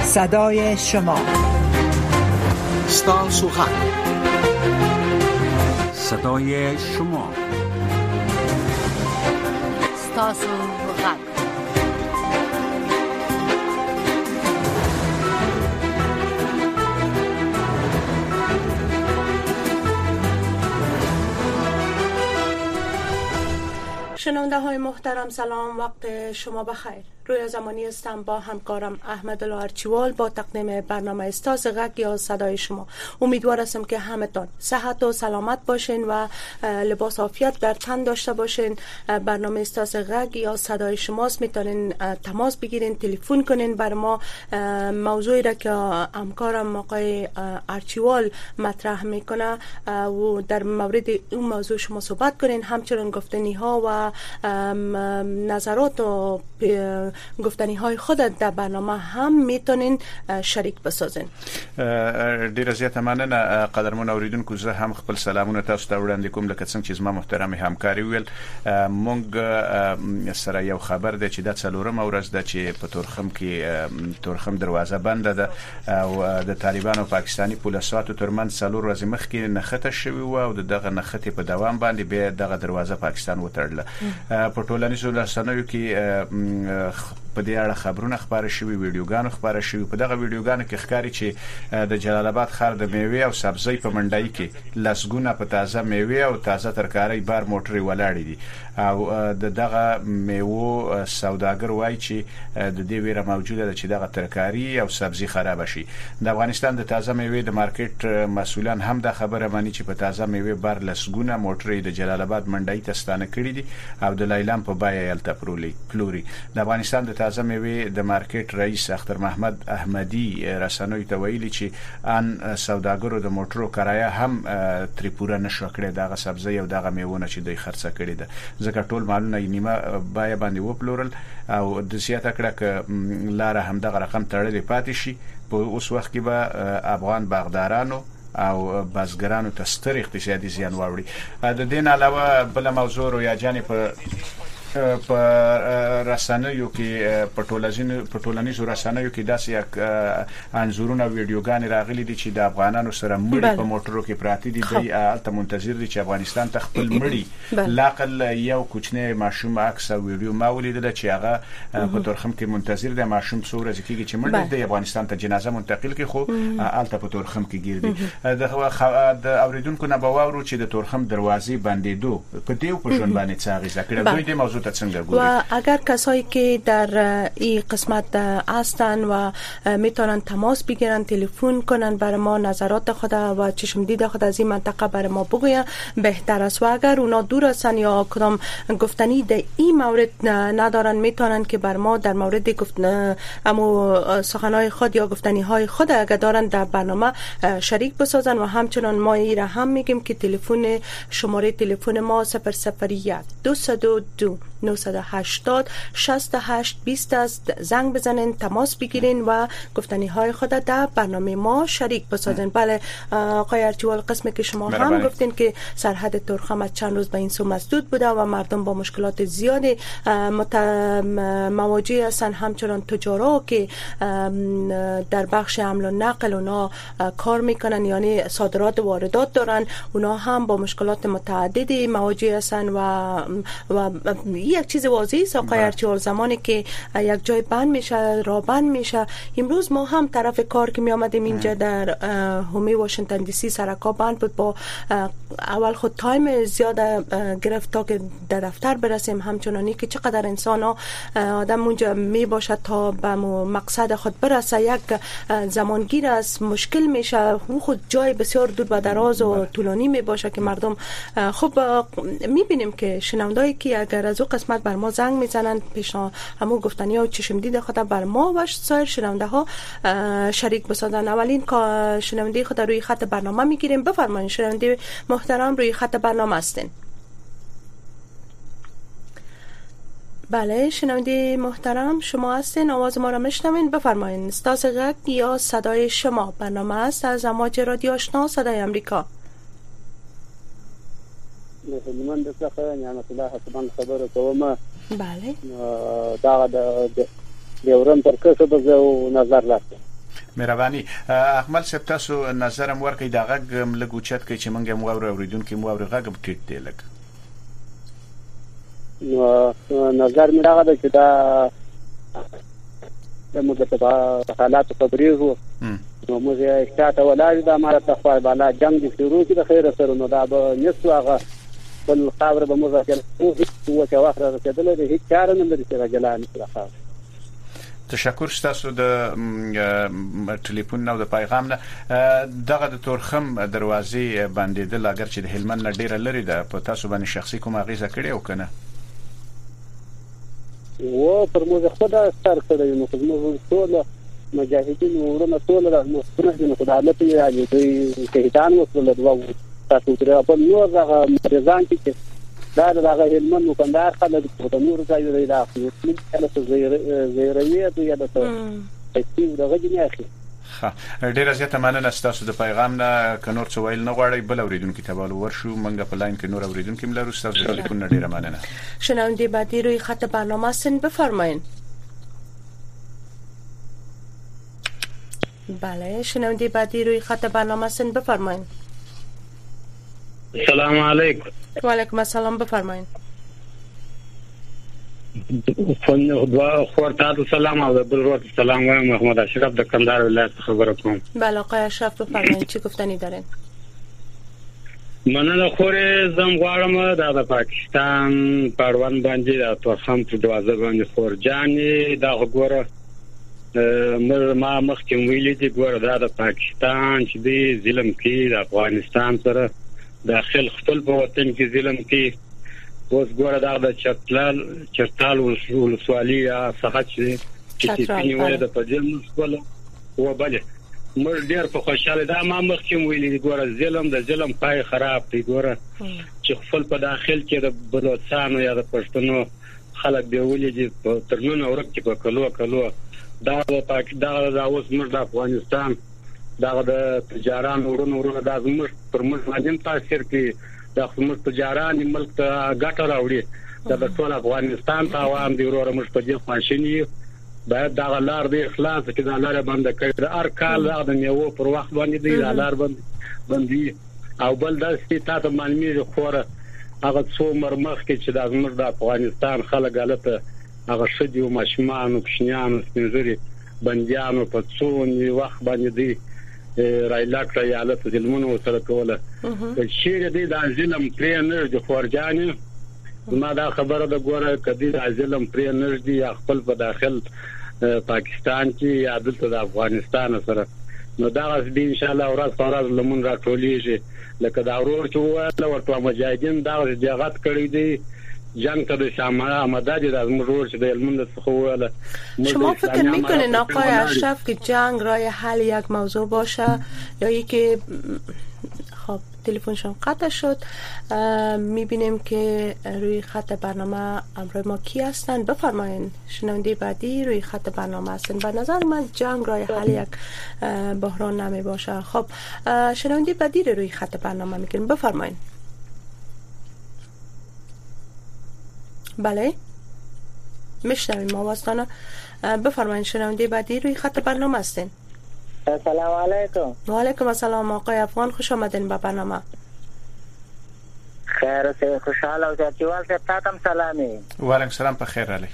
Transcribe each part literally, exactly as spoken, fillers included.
صدای شما. ستاسو غږ. صدای شما. ستاسو غږ. شنونده های محترم، سلام، وقت شما بخیر. روی زمانی هستم با همکارم احمدالله ارچیوال با تقدیم برنامه استاس غږ یا صدای شما. امیدوار هستم که همتون صحت و سلامت باشین و لباس عافیت در تن داشته باشین. برنامه استاس غږ یا صدای شماست، میتونین تماس بگیرین، تلفن کنین بر ما. موضوعی را که همکارم آقای ارچیوال مطرح میکنه و در مورد اون موضوع شما صحبت کنین، همچنین گفتنی ها و نظرات و گفتنی های خود در برنامه هم میتونین شریک بسازین. ډیر زیات مننه قدرمن اوریدونکو، زه هم خپل سلامونه تاسو ته وړاندې کوم. لکه څنګه چې زما محترم همکاري ویل، مونږ سره یو خبر دی چې د څلورم ورځ ده چې په تورخم کې تورخم دروازه بند ده او د طالبانو او پاکستاني پولیسو ترمنځ څلور ورځې مخکې نښته شوې و او دغه نښتې په دوام باندې به دغه دروازه پاکستان وتړله. په ټولنیزو رسنیو کې په دې اړه خبرونه خبره شوي، ویډیوګانو خبره شوي. په دغه ویډیوګانو کې ښکاري چې د جلال آباد ښار د میوې او سبزی په منډۍ کې لسګونه په تازه میوې او تازه ترکاري بار موټرې ولاړې دي او د دغه میوو سوداګر وایي چې د دې ویره موجوده ده چې دغه ترکاري او سبزی خراب شي. د افغانستان د تازه میوې د مارکیټ مسولان هم د خبره مانی چې په تازه میوې بار لسګونه موټرې د جلال آباد منډۍ ته ستانه کړې دي او د لایلام په بای الته پلوري. د افغانستان د تازه میوې د مارکیټ رئیس اختر محمد احمدی رسنوي ته ویلي چې ان سوداګرو د موټرو کرایه هم تریپورا نشو کړې دغه سبزی او دغه میوونه چې دوی خرڅه کړې ده، ځکه ټول مالونه یې نیمه بای باندې وپلورل او د سیاته کړه ک لار هم دغه رقم تړلې پاتې شي. په اوس وخت کې به افغان باغدارانو او بازګرانو ته ستر اقتصادي زیان واوړي. د دین علاوه بل موضوع رویا جانې په په رسنیو کې په ټولنیزو په ټولنیزو رسنیو کې داسې یک انزورونه ویډیوګانې راغلي دي چې د افغانانو سره مړي په موټرو کې پراته دي. دوی الته منتظر دي چې افغانستان ته خپل مړي لاقل یو کوچنی ماشوم عکس او ویډیو ما ولیدل چې هغه په تورخم کې منتظر دی. ماشوم څو ورځې کېږي چې مړ دی، افغانستان ته جنازه منتقل کړي خو الته په تورخم کې ګیر دي. د اوریدونکو نه باور چې د تورخم دروازې بندېدو په دې په ژوند باندې څه اغیزه کړې دوی د موضوع و اگر کسایی که در این قسمت هستن و میتونن تماس بگیرن، تلفن کنن بر ما، نظرات خود و چشم دید خود از این منطقه بر ما بگوین بهتر است. و اگر اونا دور هستن یا کدام گفتنی در این مورد ندارن، میتونن که بر ما در مورد گفتن امو سخنهای خود یا گفتنی های خود اگر دارن در برنامه شریک بسازن. و همچنان ما ای را هم میگیم که تلفن شماره تلفن ما صفر صفر یک دو دو دو نهصد و هشتاد شصت و هشت بیست است. زنگ بزنین، تماس بگیرین و گفتنی های خود در برنامه ما شریک بسازین. بله آقای ارچیوال، قسمی که شما هم بله. گفتین که سرحد تورخم از چند روز به این سو مسدود بوده و مردم با مشکلات زیادی مت... مواجه هستن. همچنان تجارا که در بخش حمل و نقل اونا کار میکنن، یعنی صادرات و واردات دارن، اونا هم با مشکلات متعددی مواجه هستن و و یک چیز واضحی است آقای ارچیوال، زمانی که یک جای بند میشه، راه بند میشه. امروز ما هم طرف کار که می آمدیم اینجا در هومی واشنگتن دی سی سرکا بند بود، با اول خود تایم زیاد گرفت تا که در دفتر برسیم. همچنانی که چقدر انسان ها آدم اونجا می باشد تا به مقصد خود برسه، یک زمانگیر است، مشکل میشه. خود جای بسیار دور و دراز و طولانی می باشه که مردم خب می بینیم که شنوندایی که اگر از او قسمت بر ما زنگ میزنن، پیشا همون گفتنی ها و چشم دید خود بر ما و سایر شنونده ها شریک بسازن. اولین شنونده خود روی خط برنامه میگیریم. بفرمایید شنونده محترم، روی خط برنامه هستین. بله شنونده محترم، شما هستین، آواز ما را میشنوین. بفرمایید. استاس غږ یا صدای شما برنامه است از امواج رادیو آشنا صدای امریکا. هلمند څخه نعمت الله حسن خبره کومه. بله دا د ډیورن تر څه به زه نظر راکړم. مهرباني. احمد صاحب تاسو نظر مو ورکې دا غږ لګو چت کې چې مونږه مو اوریدونکو مو اوري غږ ټیټ دی لګ. نو نظر مې راغلی چې دا د موږ په حالات خبرېږو نو موږ شاته ولاړ دا ماره تخوا بالا جنگ دي شروع کړي د خیر سره نو دا به نسو هغه بل خبره به موږ راځي او چې واخره رسیدلې دي هیڅ کار نه لري چې راځلانه سره. تشکر ستاسو د ټلیفون نو د پیغام نه. دغه د تورخم دروازې باندې د لاګر چې د هلمند نه ډیره لري ده په تاسو باندې شخصي کومه غیزه کړې او کنه و پر موږ خدای ستر کړی نو موږ ټول مجاهدین ورونه ټول راځنه نو خدای الله ته یې دوی شهیدان وکړل دوه تاسو تر په نور هغه مرزان کې دا دغه هلمند وکندار خلک په نور ځای دی دا خو کله څه زیروي دی یا د تکتیب دغه جنې اخی. ها ډیره زیاته مننه ستاسو د پیغام نه کنور څه ویل نه غواړي بل اوریدونکو ته بل ورشو منګه په لاین کې نور اوریدونکو ملرو ستاسو د ټلیفون نه ډیره مننه. شنونده بعدی روی خط برنامه هستین بفرمایید. بله شنونده بعدی روی خط برنامه هستین بفرمایید. السلام علیکم. و علیکم السلام بفرمایید. فن دعا خورتات سلام او بل روز سلام و محمد اشرف د کندهار ولایت خبر کوم. بله آقای اشرف بفرمایید چی گفتنی دارین؟ مننه خوره زم غواړم د پاکستان پروان باندې د تورخم په دروازه باندې خورجانې دا وګوره ما مخکې ویلې دي ګوره دا د پاکستان چې دی ظلم کوي د افغانستان سره داخل خپل په وطن کې ظلم کوي. اوس ګوره دا د چتلال چتال ولسوالي څخه چې چې سپینوي د پدې مسکول و بل مر ډیر په خوشاله دا ما مخکې ویلې ګوره ظلم د ظلم پای خراب دی ګوره چې خپل په داخل کې د بلوچستان یا د پښتنو خلک به ولې دي ترمنه ورکه په کلو کلو دا د پاکستان دا اوس مر د افغانستان دا د تجاران ورونو ورونو د زموږ پر موږ باندې تاثیر کوي د خپل تجاران ملک ته ګټه راوړي د ټول افغانستان ته عوام دی ورور موږ په دې خواشنی باید دا لار د اخلاص کې دا لار بند کړي هر کال د میوه پر وخت باندې دی دا لار بند باندې او بل د ستاسو معلومي خوره هغه څو مرمخ کې چې د زموږ د افغانستان خلک غلطه هغه شدي او ماشمان او کشنیان سپینځري بنديانو په څو وخت باندې دی رایلاک ریالت ظلمونو سره کوله چې دې د ظلم پرې نه د خورجانې ما دا خبره د ګوره کدي د ظلم پرې نه دی خپل په داخل پاکستان کې یا د افغانستان سره نو دا دې ان شاء الله ورځ په ورځ لمون راټولېږي لکه دا ورور چې وله ورته مجاهدین دا جهاد کړی دی جنگ ته د شامل آماده دي از مرور چې د علم څخه وله. شما فکر میکنین آقای اشرف که جنگ راه حل یک موضوع باشه یا اینکه خب تلفنشون قطع شد؟ میبینیم که روی خط برنامه امروز ما کی هستن بفرمایین. شنونده بعدی روی خط برنامه هستن. به نظر من جنگ راه حل یک بحران نمی باشه. خب شنونده بعدی روی خط برنامه میگیریم بفرمایین. بله میشنویم آوازتانه بفرمایید. شنونده بعدی روی خط برنامه هستین. سلام علیکم. و علیکم السلام آقای افغان خوش آمدین به برنامه. خیر سه خوشحال او چتیوال سے تاتم سلامی. و علیکم السلام په خیر علی.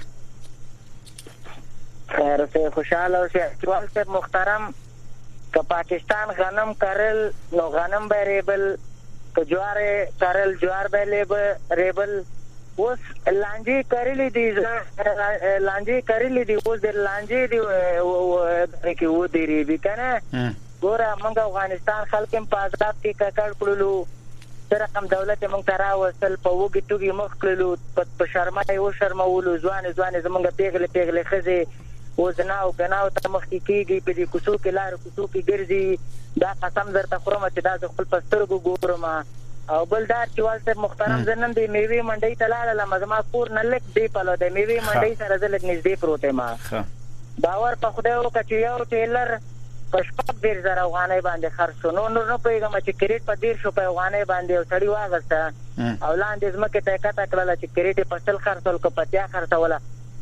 خیر سه خوشحال او چتیوال سے محترم که پاکستان غنم کرل نو غنم به ریبل که جوار کرل جوار به ریبل اوس لانجی کړلې دي لانجی کړلې دي اوس د لانجی دی کې و دی ری کنه ګوره موږ افغانستان خلک په آزاد کې ککړ کړلو تر کوم دولت موږ ترا وصل په وګي توګي مخ کړلو په شرمای او شرمولو ځوان ځوان زمونږ پیغله پیغله خزه او زناو غناو ته مخ کېږي په دې کوڅو کې لار کوڅو کې ګرځي دا قسم درته خورم چې دا خپل پسترګو ګورم او بلدار چې والته محترم زنن دی میوي منډي ته لاله مزما کور نه لک دی په لوده میوي منډي سره زلک نږدې پروته ما باور په خدای او کچ یو ټیلر پښپک ډیر زره افغانۍ باندې خرڅ نو نو نه پیغام چې کریډ په ډیر شو په افغانۍ باندې او سړی واغسته او لاندې زمکه ته کته کړل چې کریډ په تل خرڅول کو پتیا خرڅوله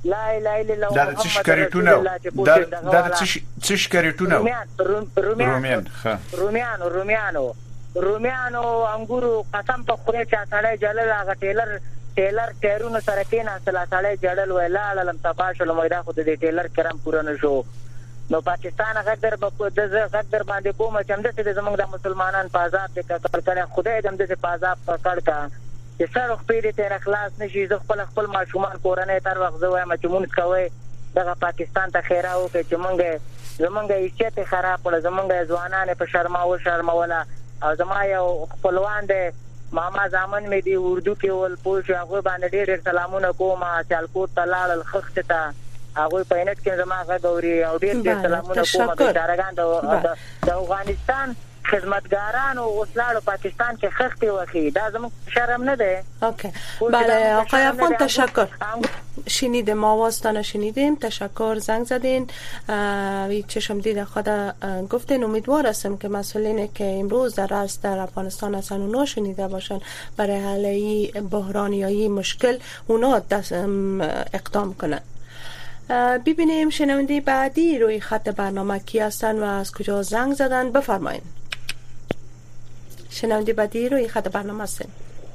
لا اله الا الله دا څه شکریټونه دا دا څه شکریټونه رومیان رومیان رومیان ها رومیان رومیانو رومیانو انګورو قسم په خوره چا سړی جلل هغه ټیلر ټیلر ټیرونو سره کې نه سلا سړی جړل ویلا علم تباشل مېدا خو د ټیلر کرام پوره نشو نو پاکستان غدر په د غدر باندې کومه چمده چې زمونږ د مسلمانان په آزاد کې کړ کړه خدای دې د په آزاد پکړ کا چې سره خپل ته اخلاص نشي ځ خپل خپل ماشومان کورنۍ تر وخت زوی چې مونږ کوي دغه پاکستان ته خیره او چې مونږ زمونږ عزت خراب کړ زمونږ ځوانان په شرما او شرموله او زما یو خپلوان دې ماما زامن مې دی اردو کې ول پوښ هغه باندې ډېر سلامونه کوم چالکوټ تلال الخخت ته هغه په انټ کې زما غوړي او ډېر ډېر سلامونه کوم د دارغان د افغانستان خدمتګاران او وسلاړو پاکستان کې خختي وخی دا زموږ شرم نه ده. اوکی بله آقای افغان تشکر. شنیدیم آوازتان شنیدیم، تشکر. زنگ زدین چشم دید خدا گفتین. امیدوار هستم که مسئولینی که امروز در راست در افغانستان هستن اونا شنیده باشن برای حل این بحران یا این مشکل اونا اقدام کنن. ببینیم شنونده بعدی روی خط برنامه کی هستن و از کجا زنگ زدن. بفرمایید. شنونده بعدی روی خط برنامه هستن.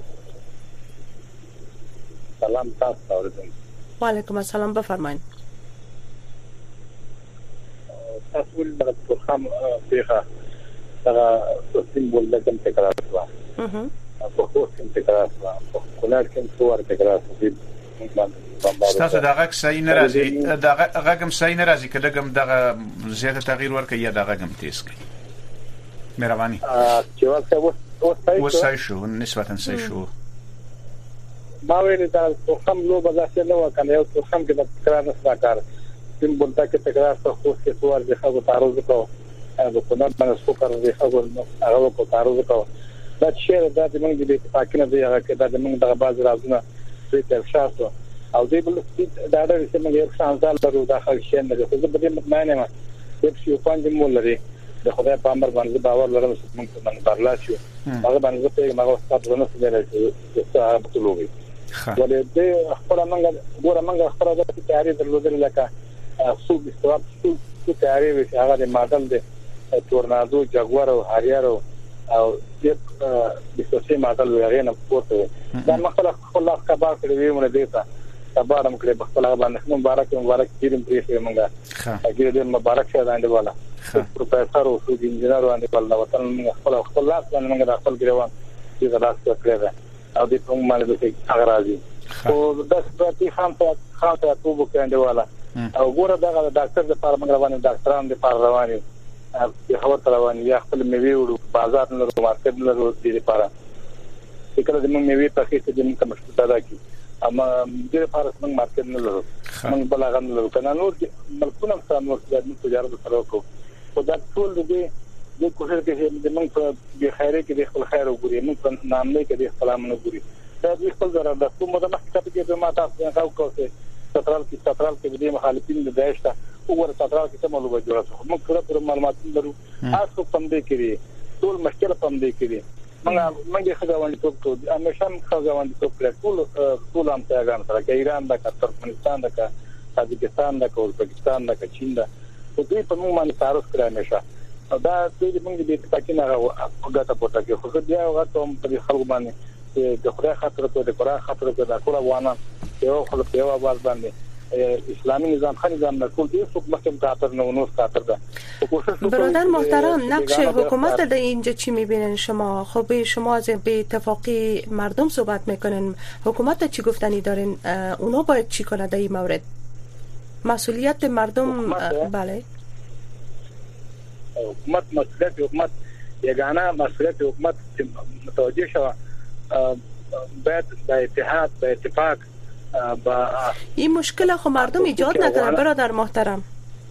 سلام تاسو اوریدم. و علیکم السلام. بفرمایید. تاسو ولې د خام پیغه دا سیمبول د کوم تکرار شو. اها. په خو کوم تکرار شو. کولار کوم څور تکرار شو. ستاسو دا غږ صحیح نه راځي. دا غږ هم صحیح نه راځي. کله کوم دغه زیاته تغییر ورکړي یا دا غږ هم تیز کړي. مهرباني. ا چې واسه وسای شو نسبتا صحیح شو. ما ویل دا خو هم لو بازار نه وکړ یو څه هم کې د تکرار نه ساکار تیم بولتا کې تکرار څه خو څه څوار د خبرو تعرض کو هغه په نن باندې څو کار دی خبر نو هغه په تعرض کو دا چې دا د موږ د اتفاقینه دی هغه کې دا د موږ د باز رازونه په تر شاسو او دې بل دا دا چې موږ یو شانزال درو داخل شین نه خو زه به دې مطمئنه ما چې یو پنځه مول لري د خدای په امر باندې باور لرم چې موږ څنګه برلا شو هغه باندې په هغه وخت نه څه دی چې هغه بتلوي ولې دې خپل موږ ګوره موږ خپل د تیاری درلودل لکه سوق استواب سوق تیاری وي هغه د ماډل د تورنادو جاګوار او هاريار او د سوسي ماډل وغیرہ نه پورته دا مخله خپل کبار کړی وي مونږ دیتا کبارم کړی په خپل باندې مبارک مبارک کیرم پریښه موږ هغه دې مبارک شه باندې والا پروفیسور او سوق انجنیر باندې والا وطن موږ خپل خپل لاس باندې موږ خپل ګریوان چې دا لاس کړی او دې په معنی د هغه راځي او د سپورتي خام ته خام ته توبو کېنده والا او ګوره دا د ډاکټر د فارم رواني ډاکټران د فارم رواني په خبر رواني یا خپل میوي وړو بازار نه ورو مارکیټ نه ورو دي لپاره کله د میوي په کې چې موږ مشکل پیدا کی اما د لپاره موږ مارکیټ نه ورو موږ بلغه نه ورو کنه نور ملکونه سره نور د تجارت سره کو خو دا ټول دې د کوشش کې د موږ په به خیره کې د خپل خیر وګوري موږ په نامه کې د خپل امن وګوري دا د خپل ضرر د کومه د مخکې کې په ماته تاسو کوته سترال کې سترال کې د مخالفین د داعش ته وګوره سترال کې څه معلومات جوړه موږ پوره پوره معلومات لرو تاسو پم دې کړی ټول مشکل پم دې کړی موږ موږ خداوند ته ټول همیشه خداوند ته ټول ټول هم پیغام سره کې ایران د ترکمنستان د تاجکستان د ازبکستان د چین د په دې په موږ باندې تعرض کړی همیشه دا د موږ د اتفاقینه غاټه پورته کې خو بیا غاټه هم په خلکو باندې د خدای خاطر ته د قرآن خاطر ته د ټول افغانان یو خلک یو आवाज باندې اسلامی نظام خنی نظام نه ټول دې څوک مخکې خاطر نه ونوس خاطر ده. برادر محترم نقش حکومت در اینجا چی میبینن شما؟ خب شما از به اتفاقی مردم صحبت میکنن، حکومت چی گفتنی دارین؟ اونا باید چی کنه در این مورد؟ مسئولیت مردم بله حکومت مسئولیت حکومت یگانه مسئولیت حکومت متوجه شوه باید با اتحاد با اتفاق با این مشکل خو مردم ایجاد نکنه برادر محترم.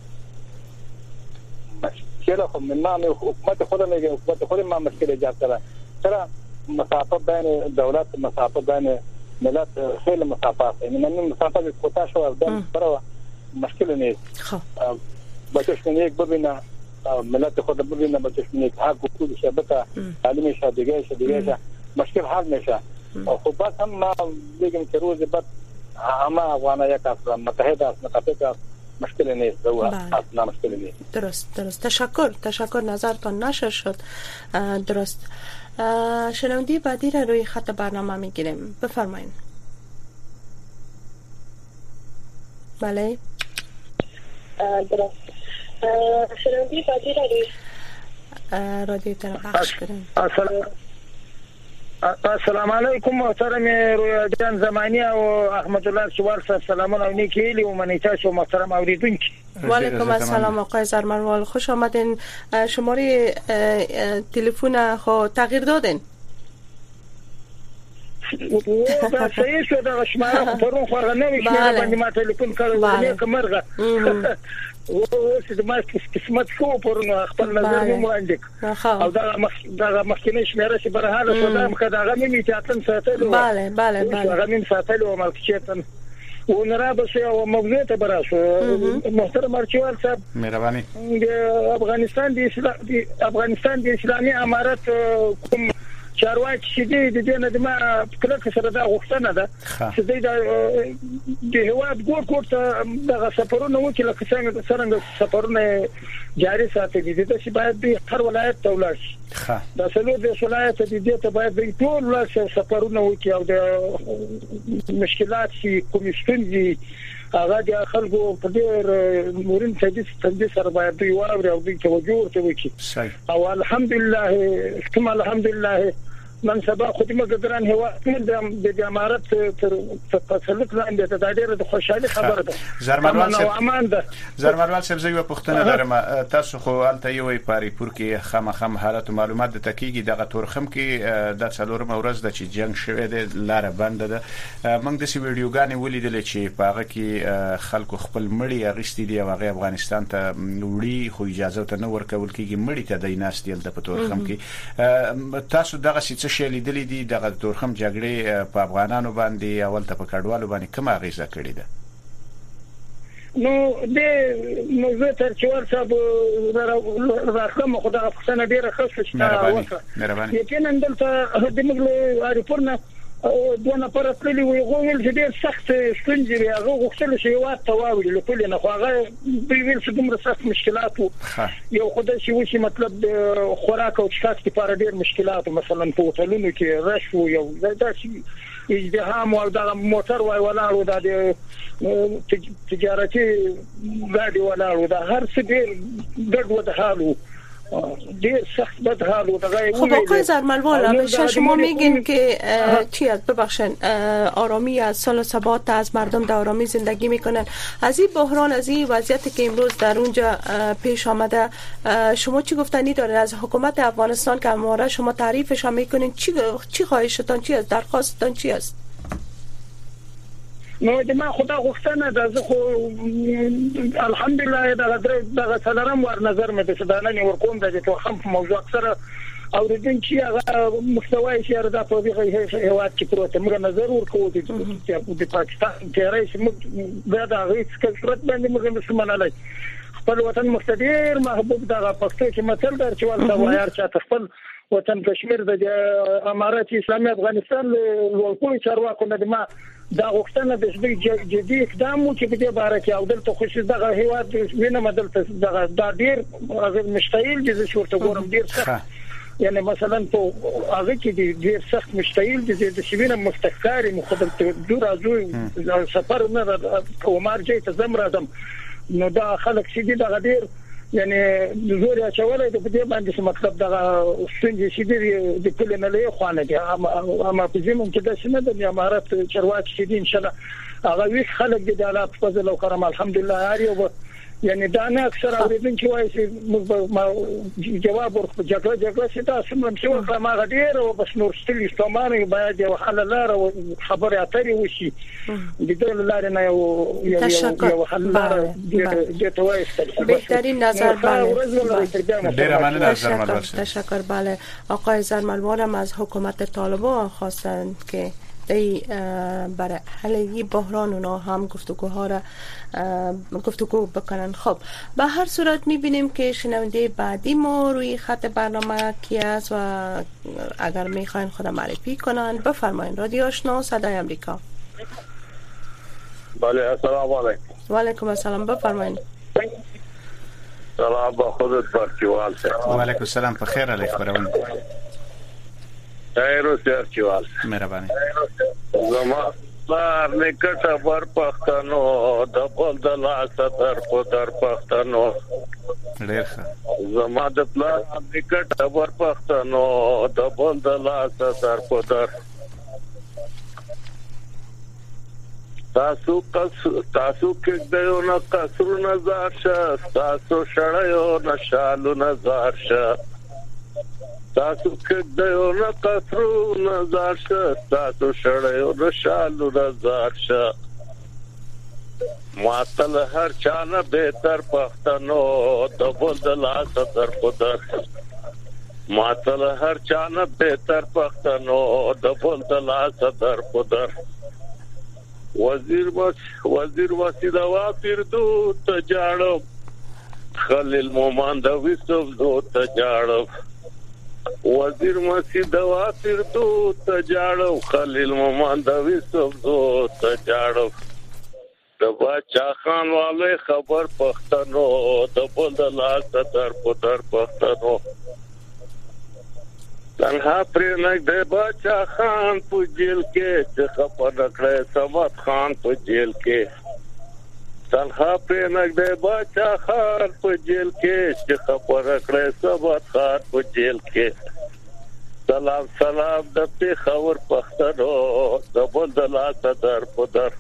مشکل خو من حکومت خود میگه حکومت خود ما مشکل ایجاد کرده چرا مسافه بین دولت مسافه بین ملت خیلی مسافه یعنی من مسافه کوتاه شو دم برای مشکل نیست. خب بچش من یک ببینه ملت خود ببینه بچش من یک حق حقوق شبکه تعلیم شه دیگه شه دیگه شه مشکل حل میشه. خب بس هم ما بگیم که روز بعد همه افغان یک است متحد است متفق است مشکل نیست و اصلا مشکل نیست. درست درست تشکر تشکر نظرتان نشر شد. درست شنونده بعدی را روی خط برنامه میگیریم. بفرمایید. بله درست شنونده بعدی را روی رادیو تر پخش کنیم. السلام علیکم محترم رویا جان زمانی او احمد الله شوال صاحب سلامونه او نیکی و منی تاسو محترم اوریدونکي. و علیکم السلام آقای زرمروال، خوش آمدین. شماره تلفن خو تغییر دادین؟ و صحیح شد هغه شماره پرون خو هغه نوې شماره باندې ما تلیفون کړو نه کومرغه اوس د ما قسمت شو پرون خپل نظر مې وړاندې او دا دا مخکینه شماره چې برهاله شو دا مخه دا غمې می تاتن ساتلو. bale bale bale غمې ساتلو مال کېتن ونرا بس او موضوع ته براسو محترم ارچوال صاحب مهرباني. افغانستان د افغانستان د اسلامي امارت کوم چارواکي چې د دې نه د ما کله سره دا غوښتنه ده چې د هواد ګور ګور ته د سفرونو وکړي لکه څنګه څنګه سفرونه جاري ساتي دي چې باید د هر ولایت ته ولاړ شي. دا څلور د ولایت د دې ته باید د ټول ولایت سفرونه وکړي او د مشکلات چې کوم ستونزې هغه د خلکو په ډېر مورین تدریس تدریس سره باید دوی واوري او دوی توجه ورته وکړي. او الحمدلله ثم الحمدلله من سبا خدمه ګران هوا د امارت تر تسلط لاندې د ډېر د خوشحالي خبره ده. زرمروال صاحب زرمروال صاحب زه یو پوښتنه لرم. تاسو خو الته یو پاری پور کې خامخم حالت معلومات د تکیږي دغه تورخم کې د څلورم ورځ د چې جنگ شوه د لار بند ده. موږ د سی ویډیوګانې ولیدل چې په هغه کې خلکو خپل مړی اغشتي دي او هغه افغانستان ته وړي خو اجازه ته نه ورکول کېږي مړی ته د ناستیل د تورخم کې. تاسو دغه څه شی لیدلې دي دغه تورخم جګړې په افغانانو باندې اول ته په کډوالو باندې کومه اغیزه کړې ده؟ نو د موضوع تر چوار صاحب راخم خدای خصنه ډیره خصه چې مهرباني یقینا دلته د موږ اړیپورنه دونه پر خپل وی غوول چې ډیر سخت ستونزې وي هغه غوښتل شي واټ تواوړي له کله نه خو هغه بیل څه دومره سخت مشکلات یو خدای شي وشي مطلب د خوراک او چاک لپاره ډیر مشکلات مثلا په هوټلونو کې رش وو یو دا شي ازدحام او د موټر وای ولاړو د تجارتي ګاډي ولاړو دا هر څه ډیر ګډ وډ حالو دیر سخت بد حال و دقیقه. خب آقای زرمروال همیشه شما میگین که چی است ببخشن آرامی از سال و ثبات از مردم در آرامی زندگی میکنن. از این بحران از این وضعیتی که امروز در اونجا پیش آمده شما چی گفتنی دارین از حکومت افغانستان که همواره شما تعریفش هم میکنین؟ چی چی خواهشتان چی است درخواستتان چی است؟ نو د ما خدا غوښتنه ده زه خو الحمدلله دغه دغه څلورم ور نظر مې د سوداني ورکوم د توخم په موضوع اکثر اوریدونکي هغه محتوای چې راځي په دغه هیواد کې پروت موږ نظر ورکوو د پاکستان تیرای چې موږ د هغه څخه صورت باندې موږ مسلمان علی خپل وطن مستدیر محبوب دغه پښتو کې مثال در چوال تا وایار چې خپل وطن کشمیر د امارات اسلامي افغانستان ولکوي چارواکو نه ما دا غوښتنه د دې جدي اقدام چې په دې باره کې او دلته خوشي دغه هیواد وینم دلته دغه د ډیر مشتعل دي چې ورته ګورم ډیر سخت یعنی مثلا په هغه کې ډیر سخت مشتعل دي د شوینه مستقاري مخدل دور ازو سفر نه کومار چې ته زم راځم نو دا خلک چې دغه ډیر یعنی زور یا چولې د دې باندې مطلب دغه څنګه چې د کله نه له خوانه دي اما په زمون کې د شنه د امارات چرواکي چې ان شاء الله هغه وی خلک د حالات په فضل او کرم الحمدلله هر یو یعنی دا نه اکثر اوریدونکي وایي چې جواب ورکړي جګړه جګړه چې تاسو موږ چې ورته ما غډیر او بس نور ستړي استعمال باید یو حل لاره خبره اترې وشي د دې لارې نه یو یو حل لاره د توای بهترین نظر بله ډیر مننه زرمروال تشکر. بله آقای زرمروال هم از حکومت طالبان خواستند که ای برای حل این بحران اونا هم گفتگوها را گفتگو بکنن. خب به هر صورت میبینیم که شنونده بعدی ما روی خط برنامه کی است و اگر میخواین خود معرفی کنن بفرمایید. رادیو آشنا صدای امریکا. بله السلام علیکم. و علیکم السلام، بفرمایید. سلام با خودت برچوال صاحب. و علیکم السلام، په خیر علی خبرونه. خیر اوسه چوال. مهرباني. زما لار نکټه بر پښتنو د بل د لاس تر په در پښتنو. ډیر ښه. زما د پلان نکټه بر پښتنو د بل د لاس تر په در. تاسو تاسو کې دایو نه قصر نظر شه، تاسو شړایو نشالو نظر شه. تاسو کې دایو نه قصر نظر شه، تاسو شړایو نشالو نظر شه. ماتل هر چانه بهتر پښتنو د بل د لاس تر پدر. ماتل هر چانه بهتر پښتنو د بل د لاس تر پدر. وزیر وس وزیر وسید وافر دو تجاړو خلیل مومن د وسو دو تجاړو. وزیر مسید وافر دو تجاړو خلیل مومن د وسو دو تجاړو. د بچا خان والے خبر پښتنو د بل د لاس تر پتر پښتنو. تنها پر نګ د بچا خان په جیل کې چې خبر کړه سمت خان په جیل کې. تنها پر نګ د بچا خان په جیل کې چې خبر کړه سمت خان په جیل کې. سلام سلام د په خبر پښتنو د بل د لاس تر پتر.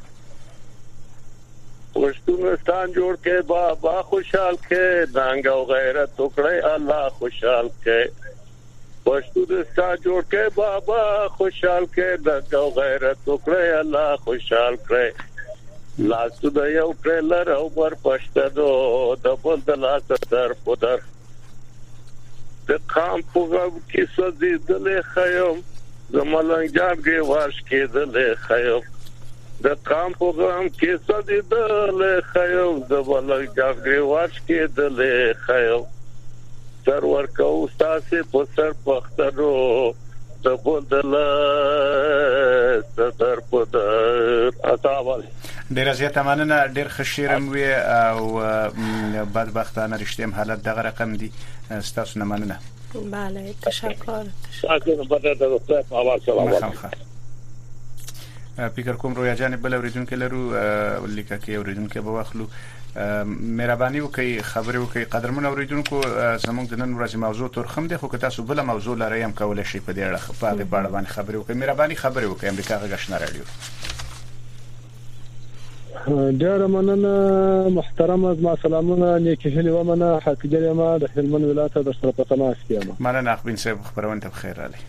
پښتونستان جوړ کې بابا خوشحال کې دانګ او غیرت وکړي الله خوشحال کې. پښتونستان جوړ کې بابا خوشحال کې دانګ او غیرت وکړي الله خوشحال کړي. لاسو د یو ټریلر او پر پښتنو د بل د لاس تر پدر. د قام په غو کې سدي دلې خيوم زملنګ جام کې واش کې دلې خيوم. د قام په غم کې سدي دلې خيوم زملنګ جام کې واش کې دلې خيوم. سرور کو تاسو په سر پختنو د بل د لاس تر پدر. اصحاب ډیر زیاته مننه، ډیر خشیرم وی او بدبختانه رښتیم حالت دغه رقم دي. ستاسو نه مننه. بله تشکر. تاسو نه بده د خپل اواز سلام علیکم. فکر کوم رویا جان بل اوریدونکو لرو لیکه کې اوریدونکو به واخلو. مهرباني وکړئ خبرې وکړئ. قدرمن اوریدونکو زموږ د نن ورځې موضوع ترخم دی، خو که تاسو بل موضوع لرئ هم کولای شئ په دې اړه په هغه باندې خبرې وکړئ. مهرباني خبرې وکړئ. امریکا غږ رادیو. ډیر مننه محترم، زما سلامونه نیکی هیله ومنه. حقیقت ما د هلمند ولایت د سره په تماس کې یم. مننه اخوین صاحب، خبرونه ته بخیر علي.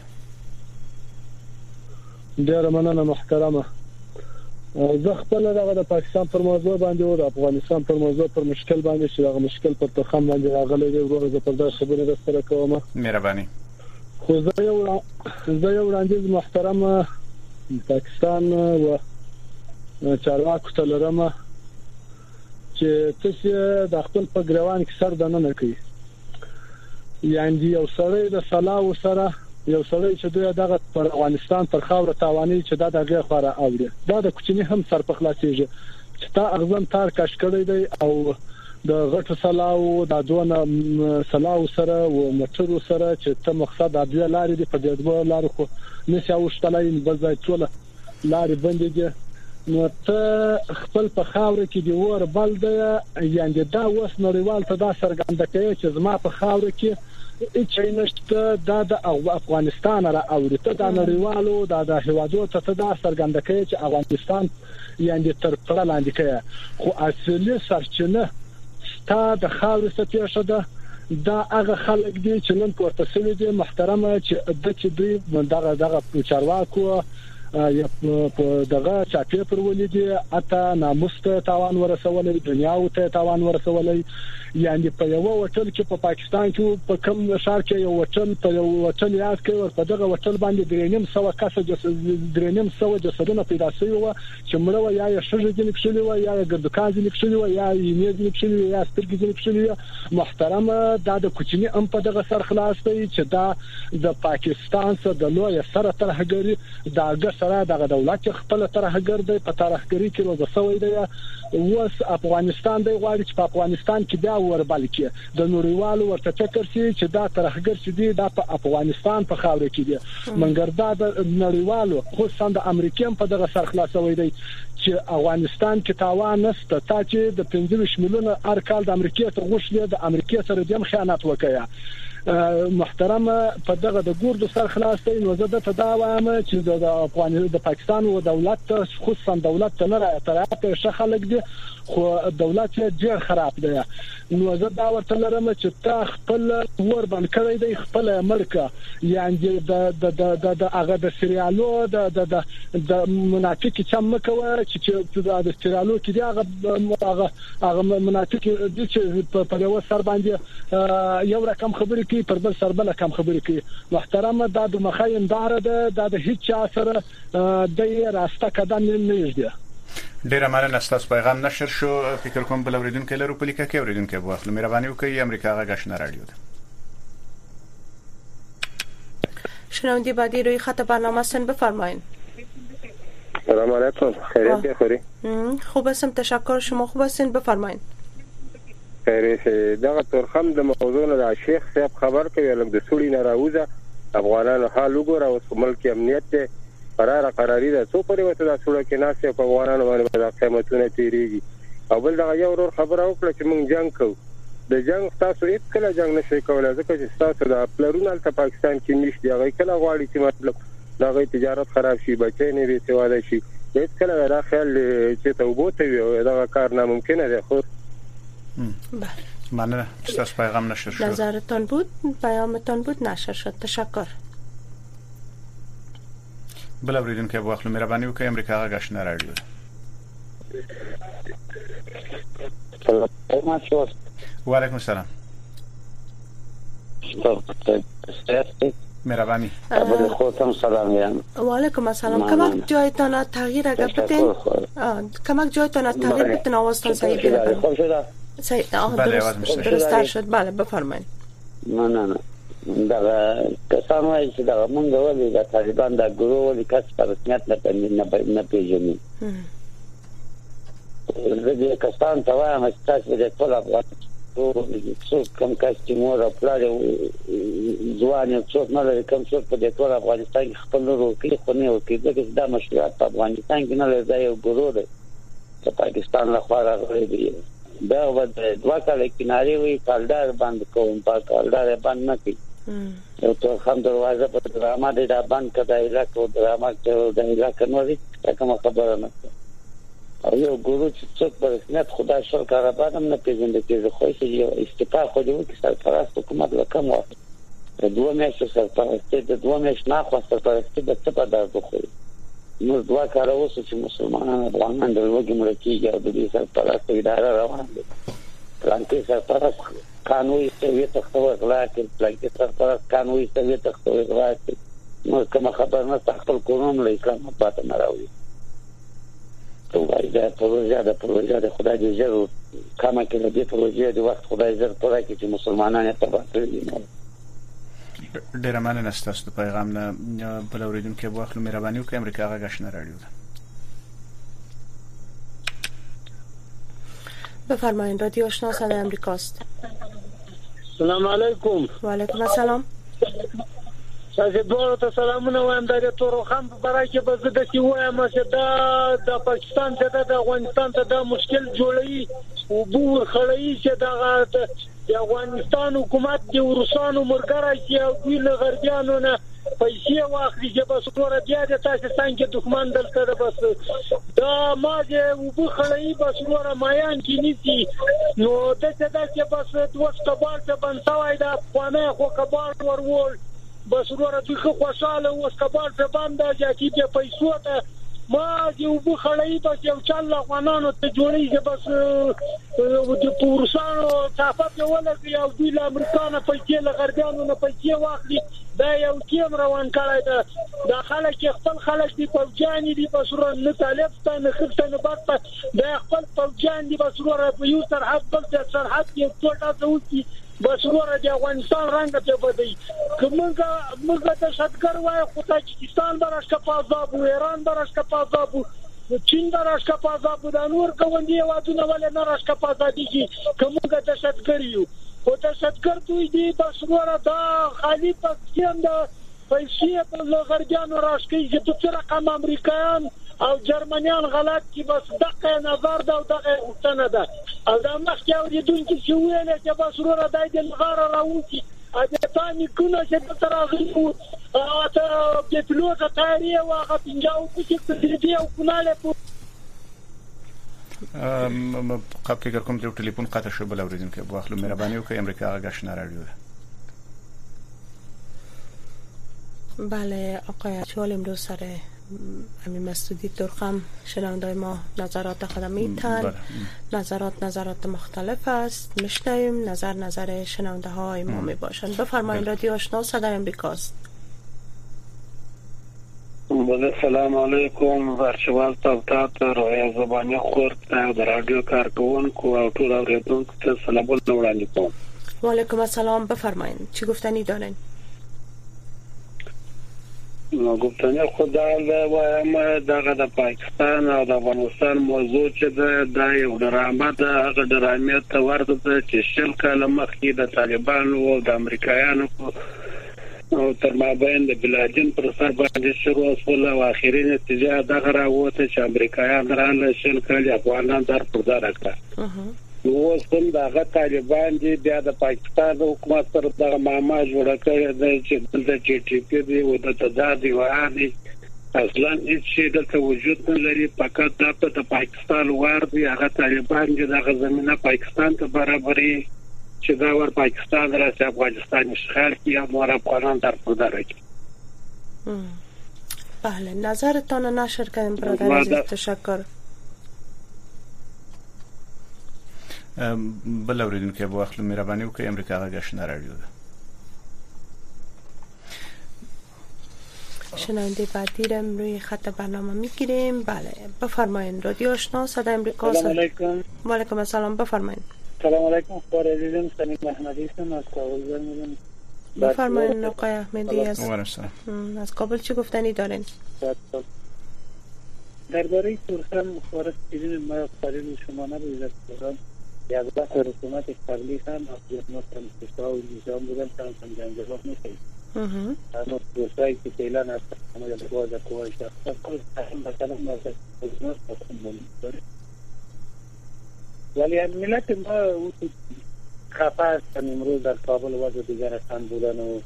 ډیر مننه محترمه. زه خپل دغه د پاکستان پر موضوع باندې او د افغانستان پر موضوع پر مشکل باندې چې دغه مشکل پر تخم باندې راغلی دی ورو زه پر دا خبرې سره کوم. مهرباني. خو زه یو زه یو وړاندیز محترمه پاکستان و چارواکو ته لرم چې تاسو د خپل په ګروان کې سر دنه نه کوي. یعنی یو سړی د سلاو سره یو سړی چې دوی دغه پر افغانستان پر خاور تاواني چې دا دغه خبره اوري دا د کوچنی هم سر په خلاصيږي چې تا اغزن تار کش کړی دی او د غټ سلاو د دونه سلاو سره او مټرو سره چې ته مقصد د دوی لارې دی په دې دوه لارې خو نشي اوشتلای بل ټول لارې بندې دي. نو ته خپل په خاور کې دی ور بل دی یعنی دا وس نړیوال ته دا سرګند کوي چې زما په خاور کې چې نشته دا د افغانستان را اورته د نړیوالو د د هوادو ته دا سرګند کوي چې افغانستان یعنی تر پر لاندې کوي. خو اصلي سرچینه ستا د خاور څخه شته دا هغه خلک دي چې نن پورته سوي دي محترمه چې د چې دوی دغه دغه چارواکو یا په دغه چاپی پر ولیدي اته ناموس ته تاوان ورسولې دنیا او ته تاوان ورسولې. یعنی په یو وټل کې په پاکستان کې په کوم شهر کې یو وټل په یو وټل یاد کوي په دغه وټل باندې درېنیم سو کسه درېنیم سو جسدونه پیدا شوی و چې مړه یا یې شژه دي نکشلي و یا ګردکان دي نکشلي و یا یې نه دي نکشلي یا سترګې دي نکشلي. محترمه دا د کوچنی ام په دغه سر خلاص دی چې دا د پاکستان سره د لوی سره تر هغری دا ګس سره د دولت خپل ترهګر دی په ترهګری کې وځوي دی اوس افغانستان دی غواړي چې په افغانستان کې دا وربل کې د نوريوالو ورته فکر شي چې دا ترهګر شي دی د افغانستان په خاور کې دی منګر دا د نوريوالو خصوصا د امریکایان په دغه سر خلاصوي دی چې افغانستان کې تاوان نشته تا چې د پنځه میلیونه ارکال د امریکا ته غوښلي د امریکا سره د خیانت وکړه محترم په دغه د ګوردو سر خلاصې نو زه د تداوم چې د افغانستان د پاکستان او دولت خصوصا دولت ته نه راځي ته خلک دي خو دولت یې ډیر خراب دی نو زه دا ورته لرم چې تا خپل ور باندې کړی دی خپل امریکا یعنی د د د د هغه د سریالو د د د منافق چې مکوه چې د سریالو کې دی هغه هغه منافق چې په یو سر باندې یو رقم خبرې کوي پر بل سر بل کم خبرې کوي محترم دا د مخایم دار ده د هیڅ اثر د راسته قدم نه دی ډیره مننه ستاسو پیغام نشر شو فکر کوم بل اوریدونکو لرو په لیکه کې اوریدونکو واخلو مهرباني وکړئ امریکا غاښنه رادیو ده شنونده بعدی روی خط برنامه هستن بفرمایید. سلام علیکم خیریت بخوری خوب هستم تشکر شما خوب هستین بفرمایید. خیریت دغه ترخم د موضوع نه شیخ صاحب خبر کوي لکه د سړی نه راوځه افغانانو حال وګوره او ملک امنیت ته قرار قراری ده څو پرې وته د سړی کې ناسه په افغانانو باندې د قیمتونو تیریږي او بل دغه یو ور خبره وکړه چې موږ جنگ کوو د جنگ تاسو هیڅ کله جنگ نشئ کولای ځکه چې تاسو د پلرونو ته پاکستان کې نشته هغه کله غواړي چې مطلب دغه تجارت خراب شي بچي نه وي سواده شي هیڅ کله دا خیال چې ته وبوته وي دغه کار ناممکن دی خو مننه چې تاسو پیغام نشر شد نظرتان بود پیامتان بود نشر شد تشکر بل اوریدونکو واخلو مهرباني وکړئ امریکا غاښنه رادیو وعلیکم السلام مهربانی خودتون سلام یم وعلیکم السلام کمک جایتان تغییر اگر بتین کمک جایتان تغییر بتین آوازتان صحیح بیاره خوب شده صحیح درست شد بله بفرمایید نه نه نه دغه کسان وایي چې دغه مونږ ولې د طالبان د ګروه ولې کس په رسمیت نه پیژني زه دې کسان ته وایم چې تاسو د ټول افغان څوک کم کس چې مور او پلار ځوان یو څوک نه لري کوم څوک په دې ټول افغانستان کې خپل روکي خو نه وکړي ځکه دا مشروعیت په افغانستان کې نه لري دا یو ګروه دی چې پاکستان له خوا راغلی دی دا ود دوه کال کناري وي کالدار باندې کوم په کالدار باندې نه کی یو ته هم دروازه په درامه دې دا باندې کړه علاقه درامه ته د علاقه نوري کوم خبره نه او یو ګورو چې څوک په رسمیت خدای شکر کار باندې نه پیژندل کېږي خو چې یو استفاده خو دې وکړي سرپرست حکومت لکه مو د دوه میاشتو سرپرست د دوه میاشتو نه خو سرپرست د څه په درد خو نو دوه کار اوسه چې مسلمانان افغانان د لوګي مرکیږي او د دې سرپرست اداره روان دي پلانټي سرپرست قانوني سوي تخته غلاکل پلانټي سرپرست قانوني سوي تخته غلاکل نو کوم خبر نه تخپل کوم له اسلام په نه راوي ته وایي دا پروژه دا پروژه د خدای دې زر کما کې دې پروژه د وخت خدای زر پوره کې چې مسلمانان ته باندې ډیر مننه ستاسو پیغام نه بل اوریدونکو واخلو مهرباني وکړئ امریکا غاښنه رادیو بفرمایید رادیو آشنا صدای امریکاست سلام علیکم و علیکم السلام تاسو دوه ته سلامونه وایم د تورخم په برای کې به زه د سی وایم چې دا د پاکستان ته د افغانستان ته د مشکل جوړي او بو خړی چې د د افغانستان حکومت د روسانو مرګرا چې او د غربیانو نه پیسې واخلي چې بس ټول بیا د تاسو څنګه دښمن دلته بس دا ماجه او بو خړی بس ور مایان کې نيسي نو د څه د چې بس دوه کبال ته بنځوي دا قانه خو کبال ورول بس ورته دوی خو خوشاله اوس کبال په باندې چې په پیسو ته ما یو بو خړی بس یو چل افغانانو ته جوړیږي بس د پورسانو طاقت ولګي او د امریکانو پیسې له غربیانو نه پیسې واخلي دا یو کیم روان کړی دا د خلک خپل خلک دی په ځان دي بس ور نه طالب ته نه خفته نه بات دا خپل په ځان دي بس ور په یو سرحد بل سرحد یو ټوټه دوی بس ورته د افغانستان رنګ ته بدی کومه موږ د شتګر وای خو تاجکستان برش کا پازاب و ایران برش کا پازاب چین برش کا پازاب د نور کوندې وادونه ولې نه راش کا پازاب دي کومه د شتګر یو او د شتګر دوی دی بس ورته دا خالی پاکستان د پیسې په لغړیانو راش کې چې څه رقم امریکایان او جرمنیان غلط کی بس دغه نظر دا او دغه وختنه ده او دا مخکې اوریدونکو چې ویل چې بس ورته دای د لغړه راوځي ا دې تانی کونه چې تر هغه او ته د پلوټه تاریخ او هغه پنځاو کې چې او کوناله په ام قبل فکر کوم چې ټلیفون قطع شو بل اوریدونکو په اخلو مهرباني وکړئ امریکا غشنه رادیو ده. بله آقای چوال امروز سر امین مسعودی ترخم شنوندای ما نظرات خود میتن نظرات نظرات مختلف است میشنویم نظر نظر شنونده های ما می باشند. بفرمایید رادیو آشنا صدای امریکاست. بله سلام علیکم ورچوال تابتات روی زبانی خورد در رادیو کارکونکو او ټول اوریدونکو ته سلام وړاندې کوم. و علیکم السلام بفرمایید چی گفتنی دارین؟ نو گفتنی خدای وایم دغه د پاکستان او د افغانستان موضوع چې د یو درامه د هغه درامه ته ورته چې شل کاله مخکې د طالبانو او د امریکایانو او تر مابین د بلادین پر سر باندې شروع وسول او اخیری نتیجه دغه راوته چې امریکایان درانه شل کاله افغانان در پردار کړه. نو څنګه دغه طالبان دي بیا د پاکستان حکومت سره دغه معاملې جوړ کړي د چې د جی ټي پی دی او د تدادي وادي اصلا هیڅ شی د وجود نه لري فقط د پاکستان وار دی هغه طالبان دي دغه زمينه پاکستان ته برابرۍ چې دا ور پاکستان راځي افغانستان اشغال کی یا مور افغانان در پردار کی. بله نظرتان نشر کردیم برادر عزیز تشکر. بل اوریدونکو په وخت مهرباني وکړئ امریکا غشنه رادیو ده. شنونده بعدی را روی خط برنامه میگیریم. بله بفرمایید رادیو آشنا صدای امریکا. سلام علیکم. و علیکم السلام بفرمایید. سلام علیکم خواهرالعزیزم سمیم محمدی هستم از کابل زنگیدم. بفرمایید آقای احمدی از از کابل چی گفتنی دارین؟ درباره ترخم خارج دیدن ما قریب شما نبودید که یک وقت رسومات قبلی هم از جمعات انتشار و نظام بودن که هم جنجالات نشید. اما دوستایی که فعلا از همه لباز قوای شخصا کل هم مثلا مرکز بزناس بسن مولید داره. ولی ملت ما او خفه هستن امروز در کابل وضع دیگر هستن بودن و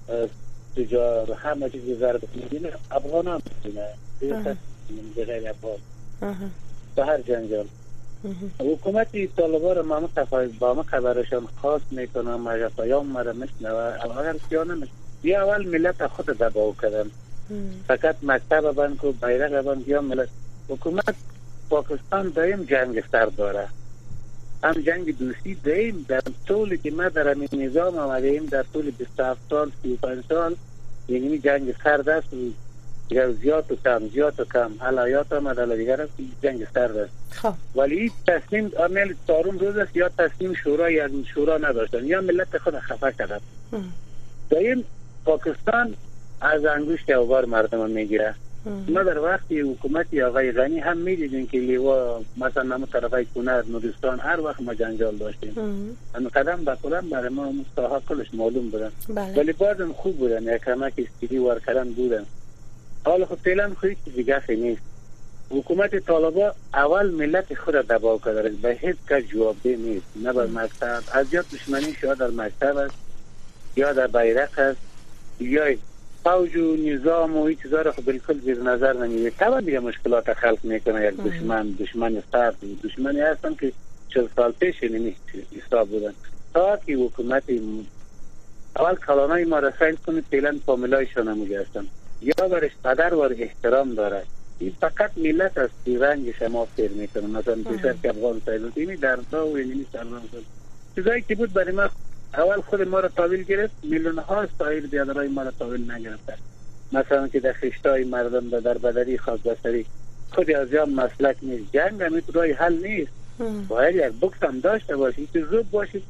تجار همه چیزی ضرب میدینه افغان هم میدینه غیر افغان به هر جنجال. حکومت طالبان رو ما با ما خبرشان خاص میکنم مجا پیام مرا میشنوه اگر کیا نمیشنوه یا اول ملت خود دباو کردن فقط مکتب بند کو بیرق بند یا ملت. حکومت پاکستان دایم جنگ سر داره هم جنگ دوستی دایم در طولی که ما در همین نظام آمدهیم در طول بیست و هفت سال سی و پنج سال یعنی جنگ سرد است یا زیاد و کم زیاد و کم حلایات آمد حالا دیگر است جنگ سرد است. ولی تصمیم عمل چهارم روز است یا تصمیم شورا یا شورا نداشتن یا ملت خود خفه کردن. دایم پاکستان از انگشت اوبار مردم میگیره. ما در وقتی حکومتی آقای غنی هم میدیدیم که لیوا مثلا نمو طرفای کنر نورستان هر وقت ما جنجال داشتیم اما قدم به قدم برای ما مستحق کلش معلوم بودن ولی بازم خوب بودن یک کمک استیدی ورکرن بودن. حالا خود فعلا خودی که دیگه نیست. حکومت طالبا اول ملت خود دباو کرده به هیچ کس جوابده نیست نه بر مکتب از یا دشمنی شاید در مکتب است یا در بیرق است یا فوج و نظام و این چیزا رو بالکل زیر نظر نمیگیره. طبعا دیگه مشکلات خلق میکنه یک دشمن دشمن سرد دشمنی هستن که چل سال پیش نمی حساب بودن تا که حکومت اول کلانای ما را سین کنه فعلا فامیلایشان نمیگه هستن یا برش قدر و احترام داره. این فقط ملت است که رنگ شما فیر میکنه مثلا پیشتر که افغان سایدوت اینی در دا و اینی سرمان شد چیزایی که بود برای ما اول خود ما را تاویل گرفت میلیون ها سایر بیادرهای ما را تاویل نگرفت. مثلا که در خشتای مردم در بدری خاص بسری خود از یا مسلک نیست جنگ همیت رای حل نیست باید یک بکس هم داشته باشید که زود باشید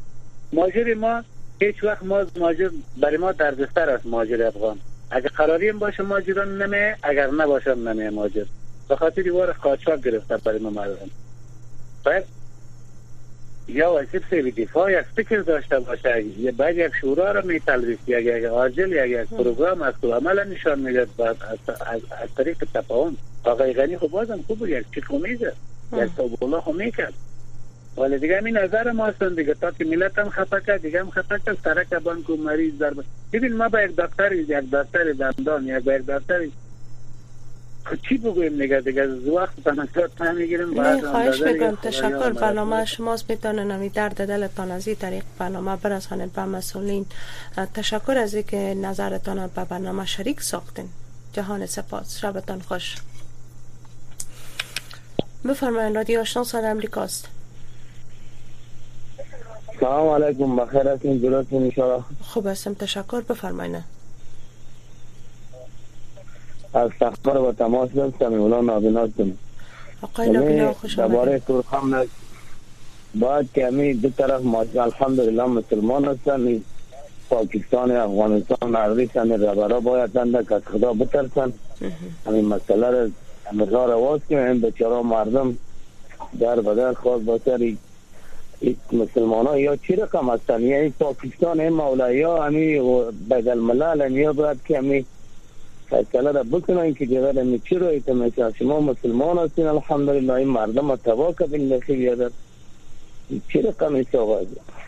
مهاجر ما هیچ وقت ما مهاجر برای ما دردسر است. مهاجر افغان اگر قراری هم باشه مهاجران نمیه، اگر نباشه نمیه مهاجر. به خاطر دیوار قاچاق گرفته برای ما مردم. باید یا واسه سری دفاع یک فکر داشته باشه، یا باید یک شورا را میتلویز، یک یک عاجل یک یک پروگرام از تو عمل نشان میداد از, از, از طریق تفاهم. آقای غنی خب بازم خوب یک چیکو میزد، یک توبولا خب میکرد. ولی دیگه همین نظر ما هستن دیگه، تا که ملت هم خفه کرد دیگه هم خفه کرد، سرک بانک و مریض در ببین ما با یک دکتر یک دکتر دندان یا با یک دکتر چی بگویم دیگه دیگه از وقت تناسات نمیگیریم. نه خواهش میکنم، تشکر. برنامه شماست، میتونن نمی درد دلتان از این طریق برنامه برسانید به مسئولین. تشکر از اینکه نظرتان به برنامه شریک ساختین. جهان سپاس، شبتان خوش. بفرمایید، رادیو آشنا صدای امریکاست. سلام علیکم، بخیر هستین؟ درستین ان شاء الله؟ خوب هستم تشکر. بفرمایید. از سفر و تماس هستم، مولانا نابینا هستم. آقای نابینا خوش آمدید. درباره ترخم باید که همین دو طرف ما الحمدلله مسلمان هستن، پاکستان افغانستان نردیشن ربرا باید اندک از خدا بترسن. همین مسئله را امرها رواز کنیم. این بچارا مردم در بدر خواست بسر مسلمان ها یا چی رقم هستن، یعنی پاکستان این مولایی ها همین بدل ملل همین باید که همین فیصله را بکنن که جگر همین چی رو ایتمیشه. شما مسلمان هستین الحمدلله، این مردم ها تبا کبین لخی بیادر چی رقم ایسا آغاز.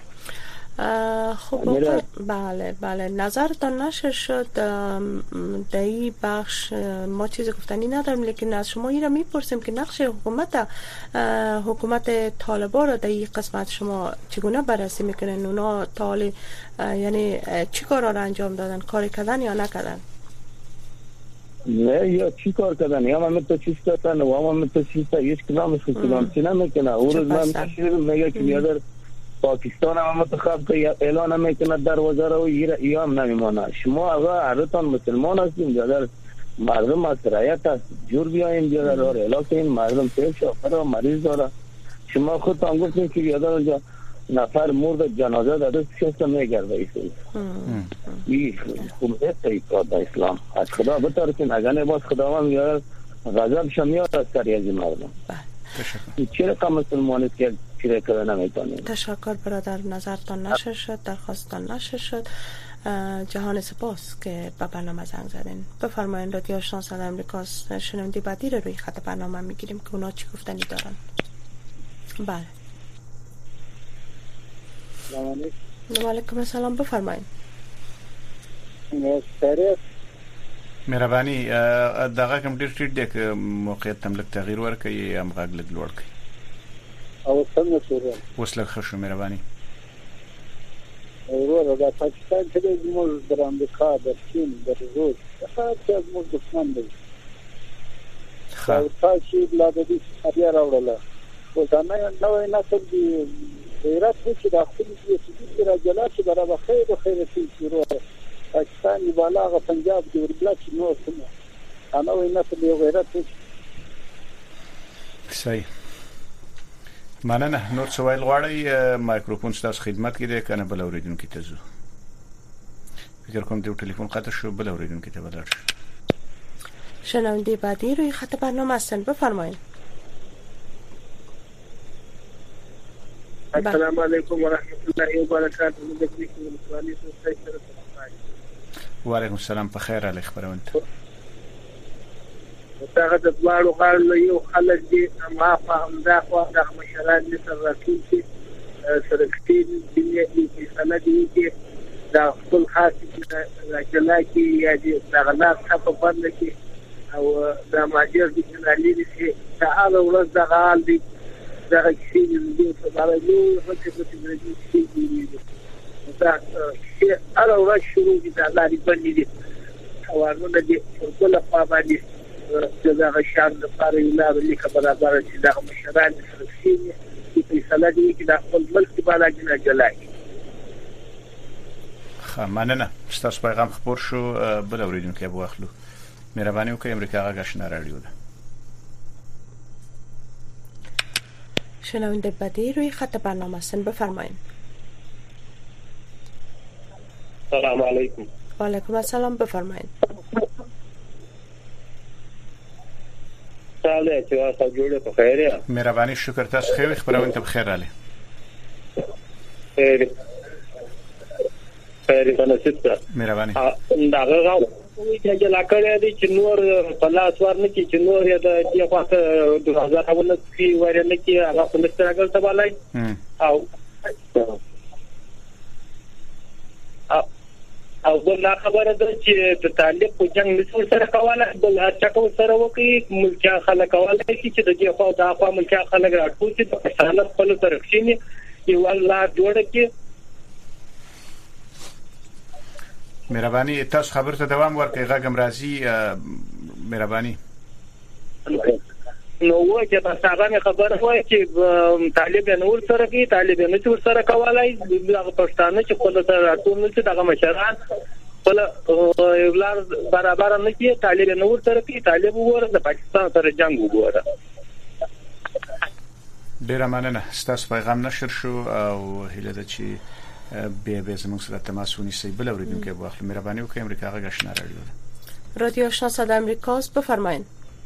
خب بله بله نظرتان نشر شد در این بخش. ما چیز گفتنی ندارم، لیکن از شما این را میپرسیم که نقش حکومت حکومت طالبان را در این قسمت شما چگونه بررسی میکنن؟ اونا طالب یعنی چی کارا را انجام دادن؟ کاری کردن یا نکردن؟ نه یا چی کار کردن یا من تو چیز کردن و من تو چیز تا هیچ کدامش کدام چی نمیکنه. اون روز من تشریف میگه که بیادر پاکستان هم متخب که اعلان میکنه دروازه رو یا هم نمیمانه. شما اگر عرضتان مسلمان هستیم بیادر مردم از رایت است جور بیاییم بیادر رو اعلان کنیم. مردم پیش شافر و مریض داره. شما خودتان گفتیم که بیادر نفر مرد جنازه در دست شست میگرده ایسوی این خمزه تایید در اسلام. از خدا بترسین، اگر نباز خدا هم بیادر غضب شمیاد از سری از این مردم. چی رقم مسلمان است که چیره کرده نمیتونیم. تشکر برادر، نظرتان نشر شد، درخواستان نشر شد. جهان سپاس که به برنامه زنگ زدین. بفرمایید، رادیو آشنا صدای امریکاست. شنونده بعدی رو روی خط برنامه میگیریم که اونا چی گفتنی دارن. بله. سلام علیکم. السلام، بفرمایید. مسترف مهرباني دغه کوم ډیر ټیټ دی که موقعیت تم لږ تغییر ورکړي یا هم غږ لږ لوړ کړي. او څنګه شروع اوس لږ ښه شو. مهرباني. ورور د پاکستان چې زموږ د امریکا د چین د روس هغه چې زموږ دښمن دی. خو تاسو بل د دې اړیا راوړل. او دا نه نوې نسل دی غیرت چې د خپل سیاسي راجلات چې برابر خیر او خیر شروع پاکستان بالاغه پنجاب کې وربلات نو سمه انا وې نسل یو غیرت صحیح. مننه. نور سوال غواړي مایکروفون ستاسو خدمت کې دی کنه بل اوریدونکو ته زو فکر کوم دی ټلیفون قطع شو، بل اوریدونکو ته بدل شو. شنونده بعدی روی خط برنامه هستن، بفرمایید. السلام علیکم و رحمت الله و برکاته. و علیکم السلام. په خیر علی خبرونه. دغه د بلاړو غاړو یو خلک دي ما فهم دا خو د مشران دي سره راکې چې سره کتي دي چې سندي کې دا خپل خاص راجلا کې یا دي دغه نه څه په کې او دا ماجر دي چې لري چې تعال ورځ دغه حال دي دغه کې دي چې دا یو هڅه کوي چې دي دا چې هر ورځ شروع دي دا لري باندې دي او نو د ټول په باندې دغه شان د پاره یلار لیکه برابر چې دغه مشران سره چې په سلادي کې د خپل ملک بالا جنا جلای. خ مننه. ستاسو پیغام خبر شو. بل اوریدونکو به واخلو. مهرباني وکړئ. امریکا غاښنا رادیو ده. شنونده بعدی روی خط برنامه هستن، بفرمایید. سلام علیکم. و علیکم السلام، بفرمایید. ساله چې تاسو جوړه په خیره. مهرباني، شکر. تاسو خو خبرونه ته بخیر علي. خیر. خیر ته نصیب. مهرباني. دا غواړم چې لاکړه دي چې نور په لاس ورنه کې چې نور یې د دې خواته دوه هزار اول کې ورنه کې هغه په مستراګل ته بالای او او بل خبره ده چې د طالب په جنگ نسو سره کوله بل چاکو سره وکي ملکیا خلک کوله چې د دې خوا د اخوا ملکیا خلک راټول چې په پښتانه خپل ترخصینی یو الله جوړ کې. مهرباني، تاسو خبر ته دوام ورکړئ. غږم راځي. مهرباني. نو وای چې تاسو هغه خبر وای چې طالب نور سره کې طالب نور سره کولای دغه پښتانه چې خپل سره راټول نه چې دغه مشران خپل ولر برابر نه کې طالب نور سره کې طالب وګوره د پاکستان سره جنگ وګوره. ډیر مننه. ستاسو پیغام نشر شو او هیله ده چې به به زموږ سره تماس ونیسئ. بل اوریدونکو به واخلئ. مهرباني وکړئ. امریکا غږ آشنا رادیو رادیو آشنا صدای امریکاست. بفرمایید.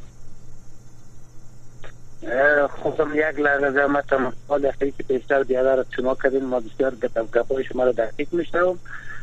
خودم یک لحظه زحمتم حال اخیری که پیشتر بیادر شما کردین ما بسیار گپای شما رو دقیق میشنوم.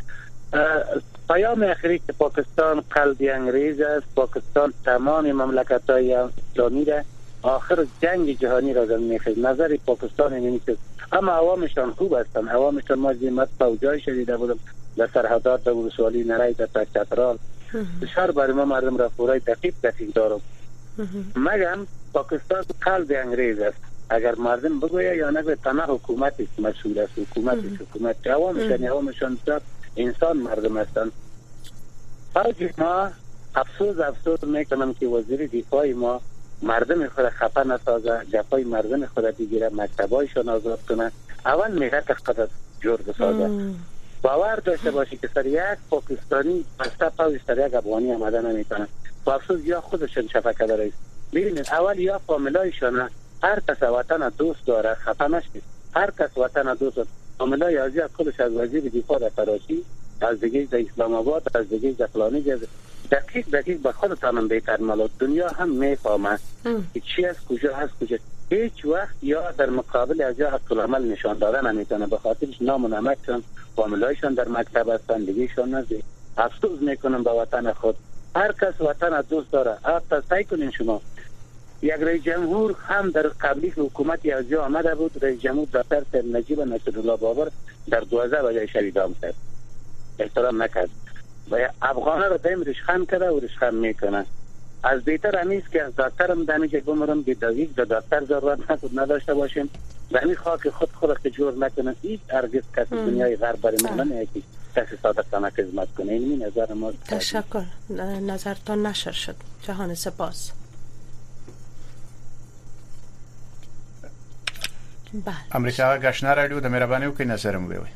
پیام اخیری که پاکستان قلبی انگریز است، پاکستان تمام مملکت‌های اسلامی را آخر جنگ جهانی را میخواد. نظر پاکستان اینه که اما عوامشان خوب هستن. عوامشان ما زیمت فوجای شدیده بودم در سرحدات در ولسوالی نرای در چترال بسیار برای ما مردم را فورای دقیق دقیق دارم. مگم پاکستان قلب انگریز است. اگر مردم بگویه یا نگویه تنها حکومت است مسئول است. حکومت است حکومت عوامشان عوامشان انسان مردم هستند. فوج ما افسوس افسوس میکنم که وزیر دفاع ما مردم خود خفه نسازه، جفای مردم خود بگیره، مکتبایشان آزاد کنه، اول ملت خود جور بسازه. باور داشته باشی که سر یک پاکستانی بسته پاوش سر یک افغانی آمده نمیتونه. با افسوس یا خودشون شفقه داره. ببینید اول یا فامیلایشان هر کس وطن دوست داره خفه نشید. هر کس وطن دوست داره. فامیلای ازی خودش از وزیر دفاع در کراچی، از دیگه در اسلام آباد، از دیگه در فلانی جزیره دقیق دقیق به خودتانم بهتر مالات دنیا هم میفهمه که چی از کجا هست کجا. هیچ وقت یا در مقابل از یا عکس العمل نشان دادن نمیتونه. به خاطرش نام و نمکشان فامیلایشان در مکتب هستن دیگهشان نزدیک. افسوس میکنم به وطن خود. هر کس وطن دوست داره. حتی سعی کنین شما یک رئیس جمهور هم در قبلی حکومت یازی آمده بود. رئیس جمهور دکتر سید نجیب نصرالله بابر در دوازده بجای شب اعدام کرد. احترام نکرد. و افغانه رو دایم رشخند کرده و رشخند میکنه. از بهتر همیست که از دکترم دمیجه بمرم بدویگ در دکتر ضرورت نکود نداشته باشیم. دمی خاک خود خود که جور نکنه. هیچ ارگز کسی دنیای غرب برای ما نمیه که کسی صادقانه خدمت کنه. این نظر ما. تشکر. نظرتان نشر شد. جهان سپاس. بله. امریکا غږ آشنا رادیو د مهرباني وکړئ نظر مو وي.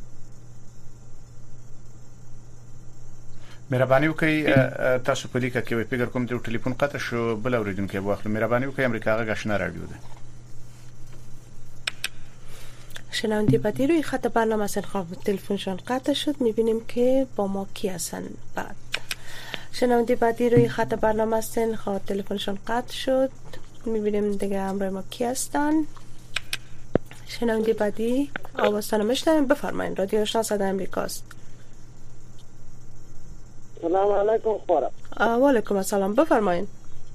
مهرباني وکړئ تاسو په لیکه کې وي فکر کوم د ټلیفون قطع شو. بل اوریدونکو به واخلو. مهرباني وکړئ. امریکا غږ آشنا رادیو ده. شنونده بعدی روی خط برنامه هستن. خواب تلفنشان قطع شد. میبینیم که با ما کی هستن. بعد شنونده بعدی روی خط برنامه هستن. خواب تلفنشان قطع شد. میبینیم دیگه همراه ما کی هستن. شنونده بعدی آوازتان میشنویم. بفرمایید. رادیو آشنا صدای امریکاست. سلام علیکم خورم. و علیکم السلام. بفرمایید.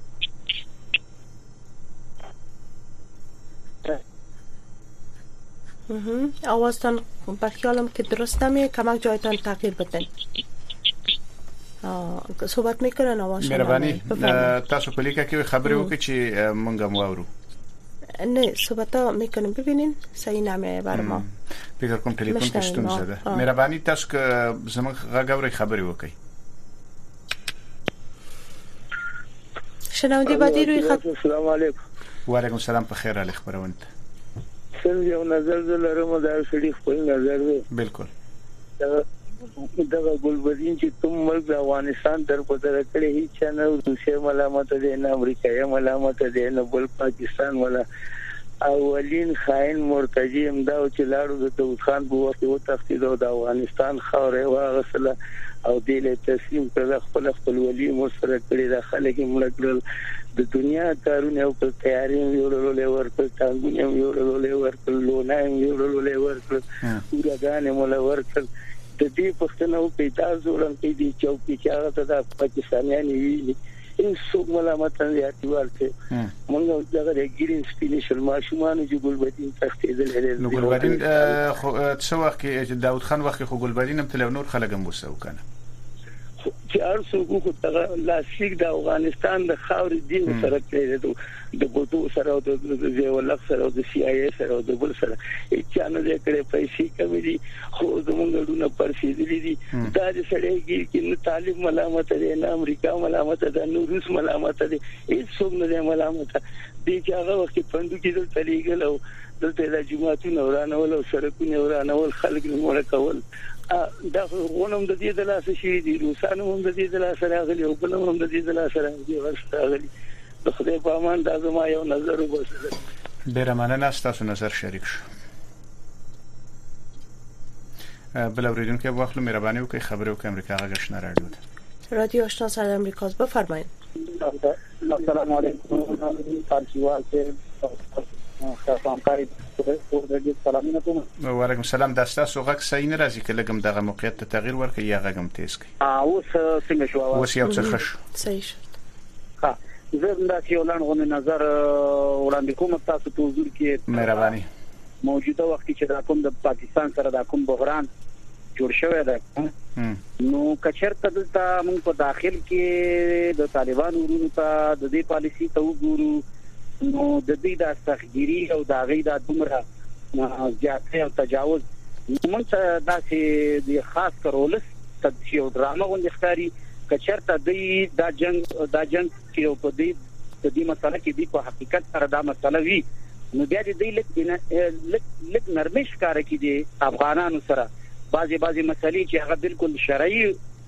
آوازتان به خیالم که درست نمیه. کمک جایتان تغییر بدین. صحبت میکنن آواز شما. مهرباني تاسو په لیکه کې خبرې وکړئ چې مونږ هم واورو. نه صحبت میکنم. ببینین صحیح نمیه بر ما. فکر کوم ټلیفون کې ستونزه ده. مهرباني تاسو که زموږ غږ اورئ خبرې وکړئ. شنونده بعدی روی خط. السلام علیکم. و علیکم السلام. په خیر علي خبرونه. څنګه یو نظر لرم دا شړي خپل نظر دی. بالکل. دا ګلبدین چې کوم ملک افغانستان در په در کړي هیڅ نه روسي ملامت دي نه امریکا ملامت دي نه بل پاکستان ولا اولین خاين مرتجی امدا او چې لاړو د داوود خان په وخت او تخصیص د افغانستان خاورې واغسله او د تسلیم کړه خپل خپل ولی مسره کړی د خلک مړکل د دنیا کارونه او په تیاری یو له ورکل تاسو یو له ورکل لونه یو له ورکل ورګان مولا ورکل د دې پښتنو په تاسو ورن کې دي چوکي چې هغه د پاکستانیان ویلي این څوک ملامت نه ورته مونږ دغه ګرین سپینشل ماشومان چې ګلبدین تختیدل لري نو ګلبدین خو څو وخت کې داوود خان وخت خو ګلبدین هم تل نور خلک هم وسو کنه چې ارسو کو ته لاسیک د افغانستان د خاورې دی سره کړی د بوتو سره د زیولق سره د سی آی ای سره د بل سره چې نه دې کړې پیسې کمې دي خو زمونږ ډونه پرسیدلې دي دا د سړی کې نو طالب ملامت دی نه امریکا ملامت ده نو روس ملامت دی هیڅ څوک نه ملامت دي چې هغه وخت پندو کې د تلیګل او دلته د جماعتونو ورانول او سرکونو ورانول خلک موږ کول دا غونم د دې د لاسه شي دي روسانو هم د دې د لاسه راغلي او بل هم د دې د لاسه راغلي د خدای په امان دا زما یو نظر وبسل ډیر مننه تاسو نظر شریک شو بل اوریدونکو په وخت مهرباني وکړئ خبرو کې امریکا غږ نه راډیو رادیو آشنا صدای امریکا بفرمایید السلام علیکم پارچیوال سے خامکاری سلامونه کوم وعلیکم السلام د تاسو غږ صحیح نه راځي کله کوم دغه موقعیت ته تغییر ورکړي یا غږم تیز کړي اوس څنګه شو اوس یو څه خش صحیح شو ها زه دا چې ولان غو نظر وړاندې کوم تاسو ته حضور کې مهرباني موجوده وخت چې دا کوم د پاکستان سره دا کوم بحران جوړ شوی دی نو کچرته دلته موږ په داخل کې د طالبانو ورونو ته د دې پالیسي ته وګورو نو د دې د سختګيري او د غي د دومره زیاتې او تجاوز موږ ته داسې د خاص کرولس تدشي او ډرامه غونډه ښکاری کچرته د دا جنگ دا جنگ کې په دې د دې مسله کې دی په حقیقت سره دا مسله وی نو بیا دې لک لک لک نرمش کار کې دي افغانانو سره بعضي بعضي مسلې چې هغه بالکل شرعي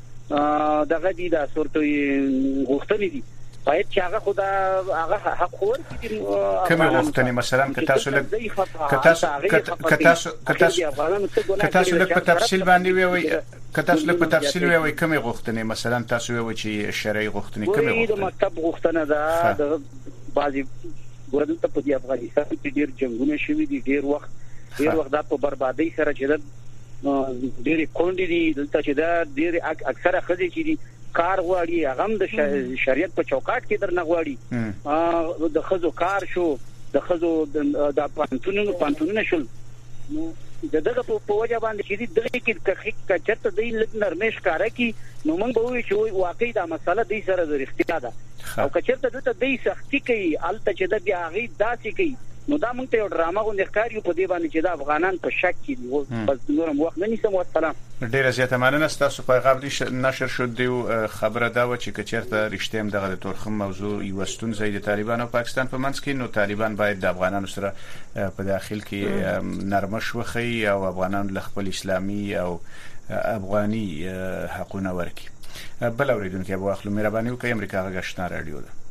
دغه دي د صورتي غوښتنې دي باید چې هغه خدا هغه حق خور کړي کومه غوښتنې مثلا که تاسو لک که تاسو که تاسو که تاسو که تاسو لک په تفصیل باندې وي که تاسو لک په تفصیل وي کومه غوښتنې مثلا تاسو وي چې شرعي غوښتنې کومه غوښتنې د مکتب غوښتنه ده د بعضي ورته په دې افغانستان کې ډیر جنگونه شوي دي ډیر وخت ډیر وخت د په بربادي سره چې ډیر کونډې دي دلته چې دا ډیر اکثره خځې چې دي کار غواړي هغه هم د شریعت په چوکاټ کې درنه غواړي د خزو کار شو د خزو د پانتونونو پانتونونه شول نو دغه په وجه باندې چې دغه کې کچته د نرمش کار کوي نو موږ به وایو چې واقعي دا مسله د سره د اختیار ده او کچته دته د سختي کوي الته چې د بیا غي داسې کوي نو دا موږ ته یو ډرامه غونډه ښکاری په دې باندې چې د افغانان په شک کې دي بس نورم وخت نه نیسم والسلام ډیره زیاته مننه تاسو پیغام دې نشر شو دی خبره دا و چې کچرته رښتیم دغه د تورخم موضوع یو ستونزه د طالبان او پاکستان په منځ کې نو طالبان باید د افغانانو سره په داخل کې نرمش وخی او افغانان له خپل اسلامي او افغاني حقونه ورکړي بل اوریدونکو به اخلو مهرباني وکړئ امریکا غږ آشنا رادیو ده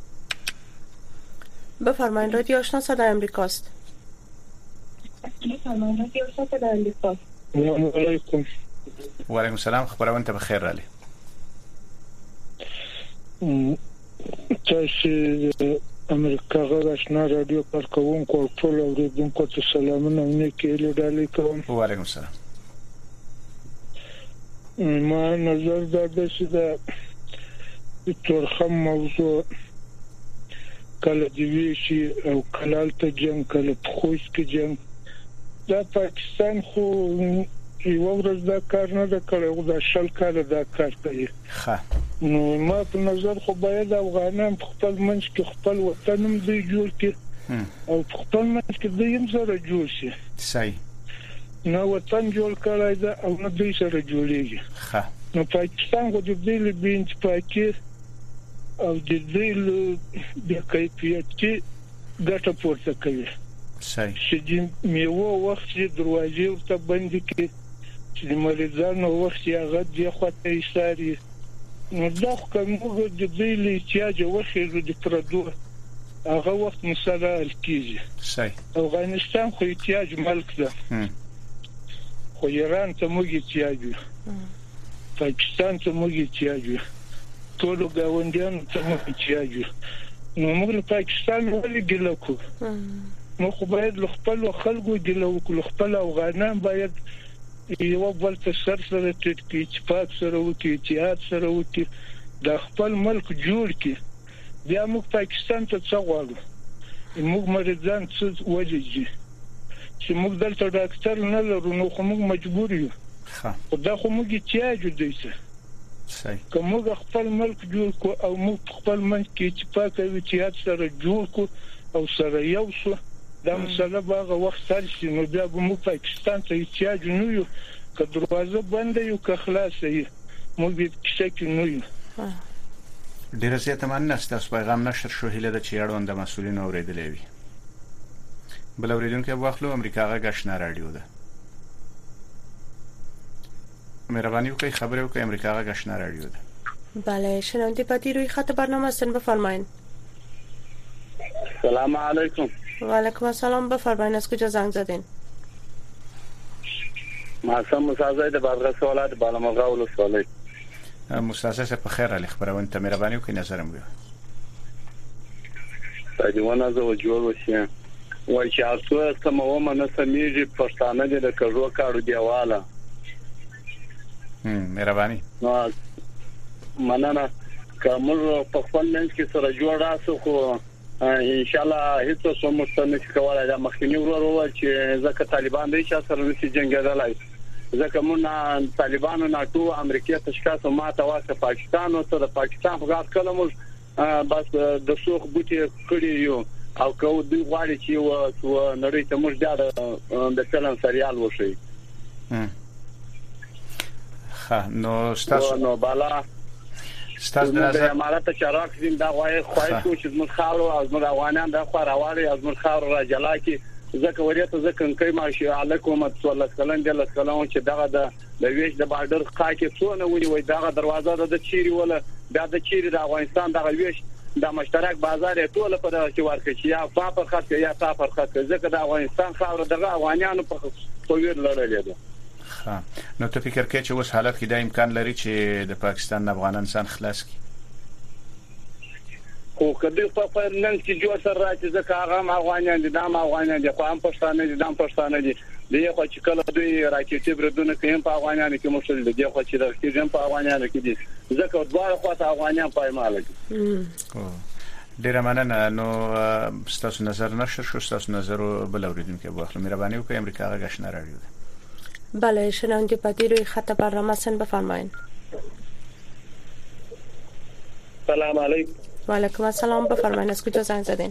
بفرمایید رادیو آشنا صدای امریکاست بفرمایید رادیو آشنا صدای امریکاست سلام علیکم و علیکم السلام خبرونه به خیر رالی تاسو امریکا غږ آشنا رادیو پر کوم کو ټول اوریدونکو ته سلامونه نه کېلو ډالې کوم و علیکم السلام ما نظر دا چې د تورخم موضوع کله دی ویشي او کله ته جنگ کله خوښ کې جنگ دا پاکستان خو یو ورځ دا کار نه کړی دا شل کاله دا کار کوي ښه نو ما په نظر خو باید افغانان خپل منځ کې خپل وطن هم دی جوړ کړي او خپل منځ کې دوی هم سره جوړ شي صحیح نو وطن جوړ کړی دا او نه دوی سره جوړیږي ښه نو پاکستان خو د دې لبینځ پاکي او د دې د کیفیت کې ګټه پورته کوي صحیح چې میوه وخت چې دروازې ورته بندي کې چې د مریضانو وخت یې هغه دی خواته ایستاري نو دا کومه د دې له احتیاج وخت د پردو هغه وخت مسله کیږي. صحیح. افغانستان خو احتیاج ملک ده. خو ایران ته موږ احتیاج یو. پاکستان ته موږ احتیاج یو. ټول ګاونډیانو ته موږ احتیاج یو. نو موږ له پاکستان ولې ګیله کوو؟ نو خو باید له خپل خلکو ګیله وکړو. خپل افغانان باید یو بل ته سر سره ټیټ اتفاق سره وکړي، اتحاد سره وکړي، د خپل ملک جوړ کړي. بیا موږ پاکستان ته څه غواړو؟ موږ مریضان څه وجهږي چې موږ دلته ډاکټر نه لرو، نو خو موږ مجبور یو. خو دا خو موږ احتیاج دی څه. صحیح. که موږ خپل ملک جوړ کو او موږ خپل ملک کې اتفاق او اتحاد سره جوړ کو او سره یو شو، دا مسله باغه وخت حل شي. نو بیا به موږ پاکستان ته احتیاج نه یو. که دروازه بنده یو که خلاصه یو، موږ به کیسه کې نه یو. ډیره زیاته مننه. ستاسو پیغام نشر شو. هیله ده چې اړوند مسؤلین اوریدلې وي. بل اوریدونکو واخلو. امریکا غږ آشنا رادیو ده. مهربانی وکړئ خبرې وکړئ. امریکا غږ آشنا رادیو ده. بله شنونده پتی روی خط برنامه هستن، بفرمایید. سلام علیکم. و علیکم السلام. بفرمایید از کجا زنگ زدین؟ ما سم مسازه د بادغیس ولایت بالامغا ولسوالۍ. مسازه په خیر علي خبرونه ته مهرباني وکړئ نظر مو. تاجونه زو جوړ وشي. وای چې تاسو سمو منه سمېږي پښتانه د کړو کارو دیواله. هم مهرباني. نو مننه. کومو په خپل منځ کې سره جوړ راسو خو ان شاء الله هیڅ څه مستند کولای دا مخکینی ورور وو چې ځکه طالبان د هیڅ سره نشي جنگیدلای. ځکه مونږ طالبانو ناتو امریکا تشکاسو ماته واسه پاکستان او ته پاکستان په غاټ کلمو بس د سوق بوتي کړی یو او کو دوی غواړي چې و نړۍ ته موږ د فلم سریال وشي. ها نو ستاسو نو بالا ستاسو د نظر امارات چراغ دین دا غوای خوای کو چې موږ خاورو از موږ افغانان د خو راوالي از موږ خاور را جلا کی ځکه ورته ځکه کوي ماشي علیکم صلی الله کلن د کلون چې دغه د ویش د بارډر خاکه څونه ونی وای دغه دروازه د چيري ولا د چيري د افغانستان دغه ویش د مشترک بازار ټول په دغه کې ورکه چې یا په خط یا په خط ځکه د افغانستان خاور دغه افغانانو په تویر لرلې ده. ها نو ته فکر کوي چې اوس حالت کې د امکان لري چې د پاکستان افغانان سان خلاص کی؟ خو کدی په نن کې جوړ سره راځي ځکه هغه افغانان دي، دام افغانان دي، خو هم پښتانه دي، دام پښتانه دي. دی خو چې کله دوی راکېټي بردونه کوي په افغانانو کې مشکل دي، خو چې راکېټي په افغانانو کې دي ځکه دواړه خواته افغانان پایمال دي. ډیره مننه. نو ستاسو نظر نشر شو. ستاسو نظر بل اوریدونکو واخلو. مهرباني وکړئ. امریکا غږ آشنا رادیو. بله شنونده پتی روی خط برنامه سن بفرمایید. سلام علیکم. و علیکم السلام. بفرمایید از کجا زنگ زدین؟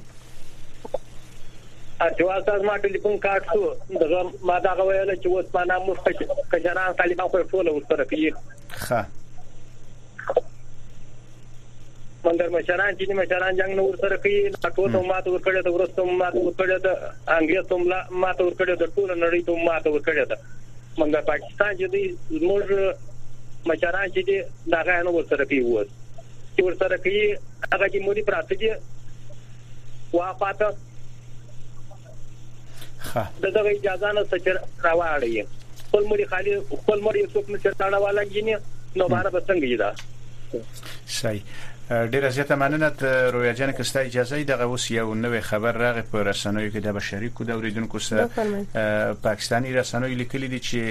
اجواز از ما ټلیفون کارت شو دغه ما دا ویل چې اوس ما نامو کجران طالبان په ټوله ورسره کوي. ښه مندر مشران چې مشران جنگ نور سره کوي ټول ته ماته ورکړه د ورستو ماته ورکړه د انګریز ته ماته ورکړه د ټول نړۍ ته ماته ورکړه ده. منګه پاکستان چې دی موږ مشران چې دی دغه نو ورسره کوي وو چې ورسره کوي هغه چې موري پراته دي وافاته ښه دغه اجازه نه سچر راوړی خپل موري خالي خپل موري څوک نه چرتاړه والا جنې نو باندې بسنګ دا. صحیح. ډیره زیاته مننه ته رویا جان که ستاسو اجازه دغه اوس یو نوې خبر راغی په رسنیو کې د بشري کو د اوریدونکو سره پاکستانی رسنیو لیکلي دي چې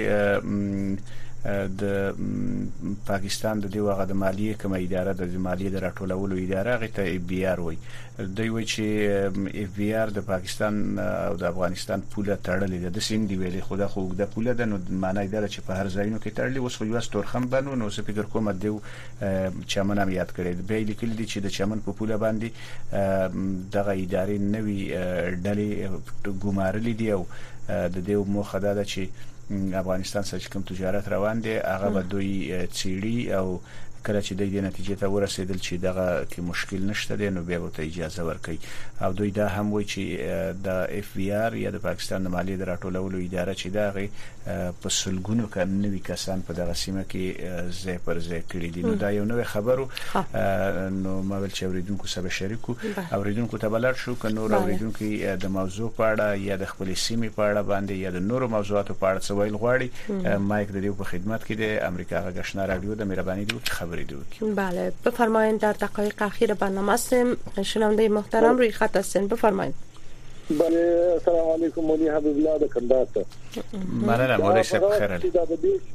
د پاکستان د دیوغه د مالیه کومه اداره د مالیه د راټولولو اداره غته ای بی آر وای دوی وایي چې ای بی آر د پاکستان او د افغانستان پوله تړلې ده. د سین دی ویلي خدا خو د پوله د نو معنی دا چې په هر ځایونو کې تړلې اوس خو یو استورخم بنو نو څه فکر کوم دیو چمن هم یاد کړی به لیکل دي چې د چمن په پوله باندې دغه ادارې نوې ډلې ګمارلې دي او د دیو مخه دا چې افغانستان سره کوم تجارت روان دي هغه به دوی چيړي او کله چې د دې نتیجې ته ورسېدل چې دغه کې مشکل نشته دی نو بیا به اجازه ورکړي او دوی دا هم وایي چې د اف بي آر یا د پاکستان د مالیې د راټولولو اداره چې دغه په سلګونو کډنوي کسان په دغه سیمه کې ځای پر ځای کړي دي نو دا یو نوې خبرو نو ما ول چې اوریدونکو سره شریکو اوریدونکو ته بلل شو ک نور اوریدونکو د موضوع په اړه یا د خپل سیمې په اړه باندې یا د نورو موضوعاتو په اړه څه ویل غواړي مایک د دې په خدمت کې د امریکا غږ آشنا رادیو د مهرباني دی خبرې دی. بله بفرمایید در دقایق اخیر برنامه هستیم شنونده محترم روی خط هستین بفرمایید. بله السلام علیکم مولوی حبیب الله د کندهار ته مننه مولوی صاحب خیر دا د دې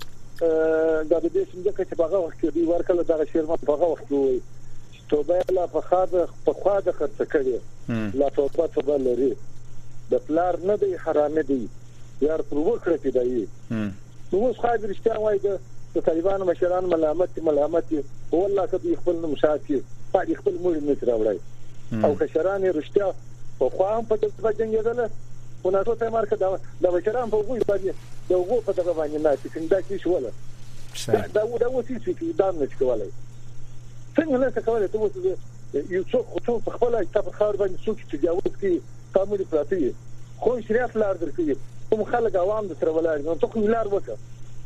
دا د دې څنګه چې په هغه وخت کې دی ورکل دا شیر ما په هغه وخت وي توبه لا په خاطر په خاطر خرڅ کړي لا توبه توبه لري د پلار نه دی حرام دی یار پر وکړه کې دی نو اوس خاطر رښتیا وایي د طالبانو مشران ملامت ملامت والله کبي خپل مشاکل په خپل مړ نه راوړي او کشران رښتیا په خوام په دغه جنګیدل او نه ته مارکه دا د مشران په وګړي باندې د وګړو په دغه باندې نه چې څنګه کې شو ولا دا دا وسی چې دا نه کولای څنګه نه کولای ته وڅ یو څوک خو په خپل کتاب خار باندې څوک چې جاوز کی تعامل پراتی خو شریعت لار درکې کوم خلک عوام د سره ولای نو څوک ملار وکړه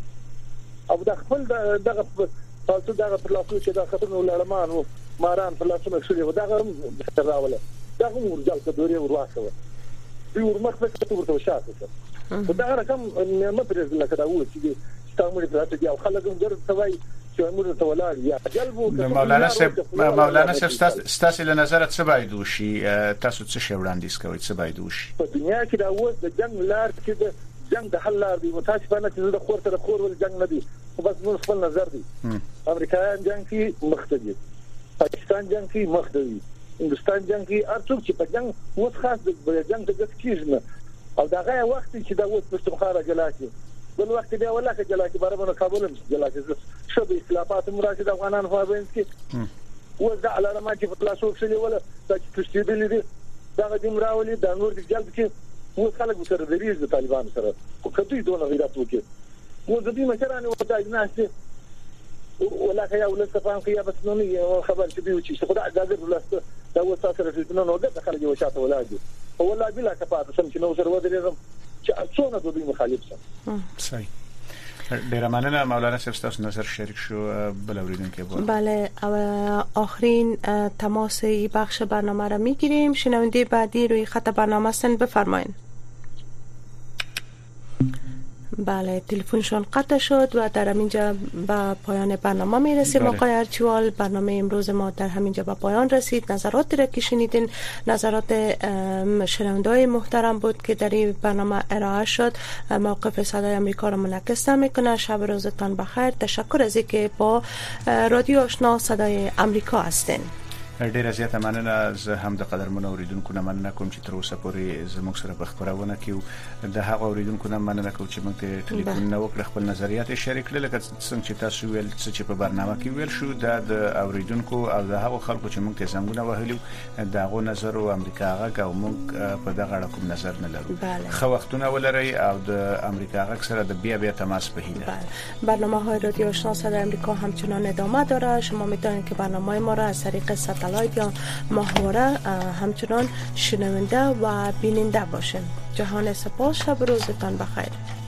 او د خپل دغه تاسو دغه په لاسو چې دا خطر نو لړمان وو ماران په لاسو مخسولي و دغه راوله دغه ورجال کډوري ورواخه دی ورمخه ته ورته شاته دا رقم نه پرېز لکه دا و چې تعامل پراتی او خلک مجرد توای چې موږ ته ولار یا جلبو مولانا صاحب مولانا صاحب ستاسو له نظر څه باید وشي تاسو څه شی وړاندیز کوئ څه باید وشي په دنیا کې دا و د جنگ لار کې د جنگ د حل لار دی متاسفانه چې د خور سره خور ول جنگ نه دی بس موږ خپل نظر دی امریکایان جنگ کې مختدي پاکستان جنگ کې مختدي هندستان جنگ کې ارڅوک چې په جنگ وڅ خاص د جنگ د ګټ کیږي او دا غي وخت چې دا وڅ پښتونخوا جلاتي بل وخت بیا ولاکه جلاتي برابر کابل هم جلاتي شو د اختلافات مراشد افغانان خو باندې کې و دا علامه چې په لاسو کې ولا د تشدید دي دا د مراولي د نور د جلب کې و خلک سره د ریز د طالبان سره او کدی دونه غیرت وکړي و د دې مشرانو ودا اجناسه ولا خیا ولا صفان خیا بس نو نه خبر چې دی چې خدای اجازه ولسته دا و تاسو سره چې نو د خلک یو شاته ولادي او والله بلا کفاته سم چې نو سره ودرېږم چې څونه د دې مخالف سم صحیح ډیر مننه مولانا صاحب تاسو نظر شریک شو بل اوریدونکو بود بله آخرین تماس این بخش برنامه را میگیریم شنونده بعدی روی خط برنامه هستن بفرمایید. بله تلفنشون قطع شد و در همینجا به پایان برنامه میرسیم آقای ارچوال برنامه امروز ما در همینجا به پایان رسید نظراتی را که شنیدین نظرات شنونده‌های محترم بود که در این برنامه ارائه شد موقف صدای آمریکا را منعکس میکنه شب روزتان بخیر تشکر از اینکه با رادیو آشنا صدای آمریکا هستین ډیره زیاته مننه زه هم د قدرمنو اوریدونکو نه مننه کوم چې تر اوسه پورې زموږ سره په خبرونه کې د هغه اوریدونکو نه مننه کوم چې موږ ته ټلیفون نه وکړ خپل نظریات شریک کړل لکه څنګه چې تاسو ویل چې په برنامه کې ویل شو د اوریدونکو او د هغه خلکو چې موږ ته زنګونه وهلو دغه نظر او امریکا غږ او موږ په دغه اړه کوم نظر نه لرو خو وختونه ولري او د امریکا غږ سره د بیا بیا تماس په هیله برنامه های رادیو آشنا صدای آمریکا همچنان ادامه داره شما میتونید که برنامه ما را از طریق ساتلایت یا ماهواره همچنان شنونده و بیننده باشین جهان سپاس شب روزتان بخیر.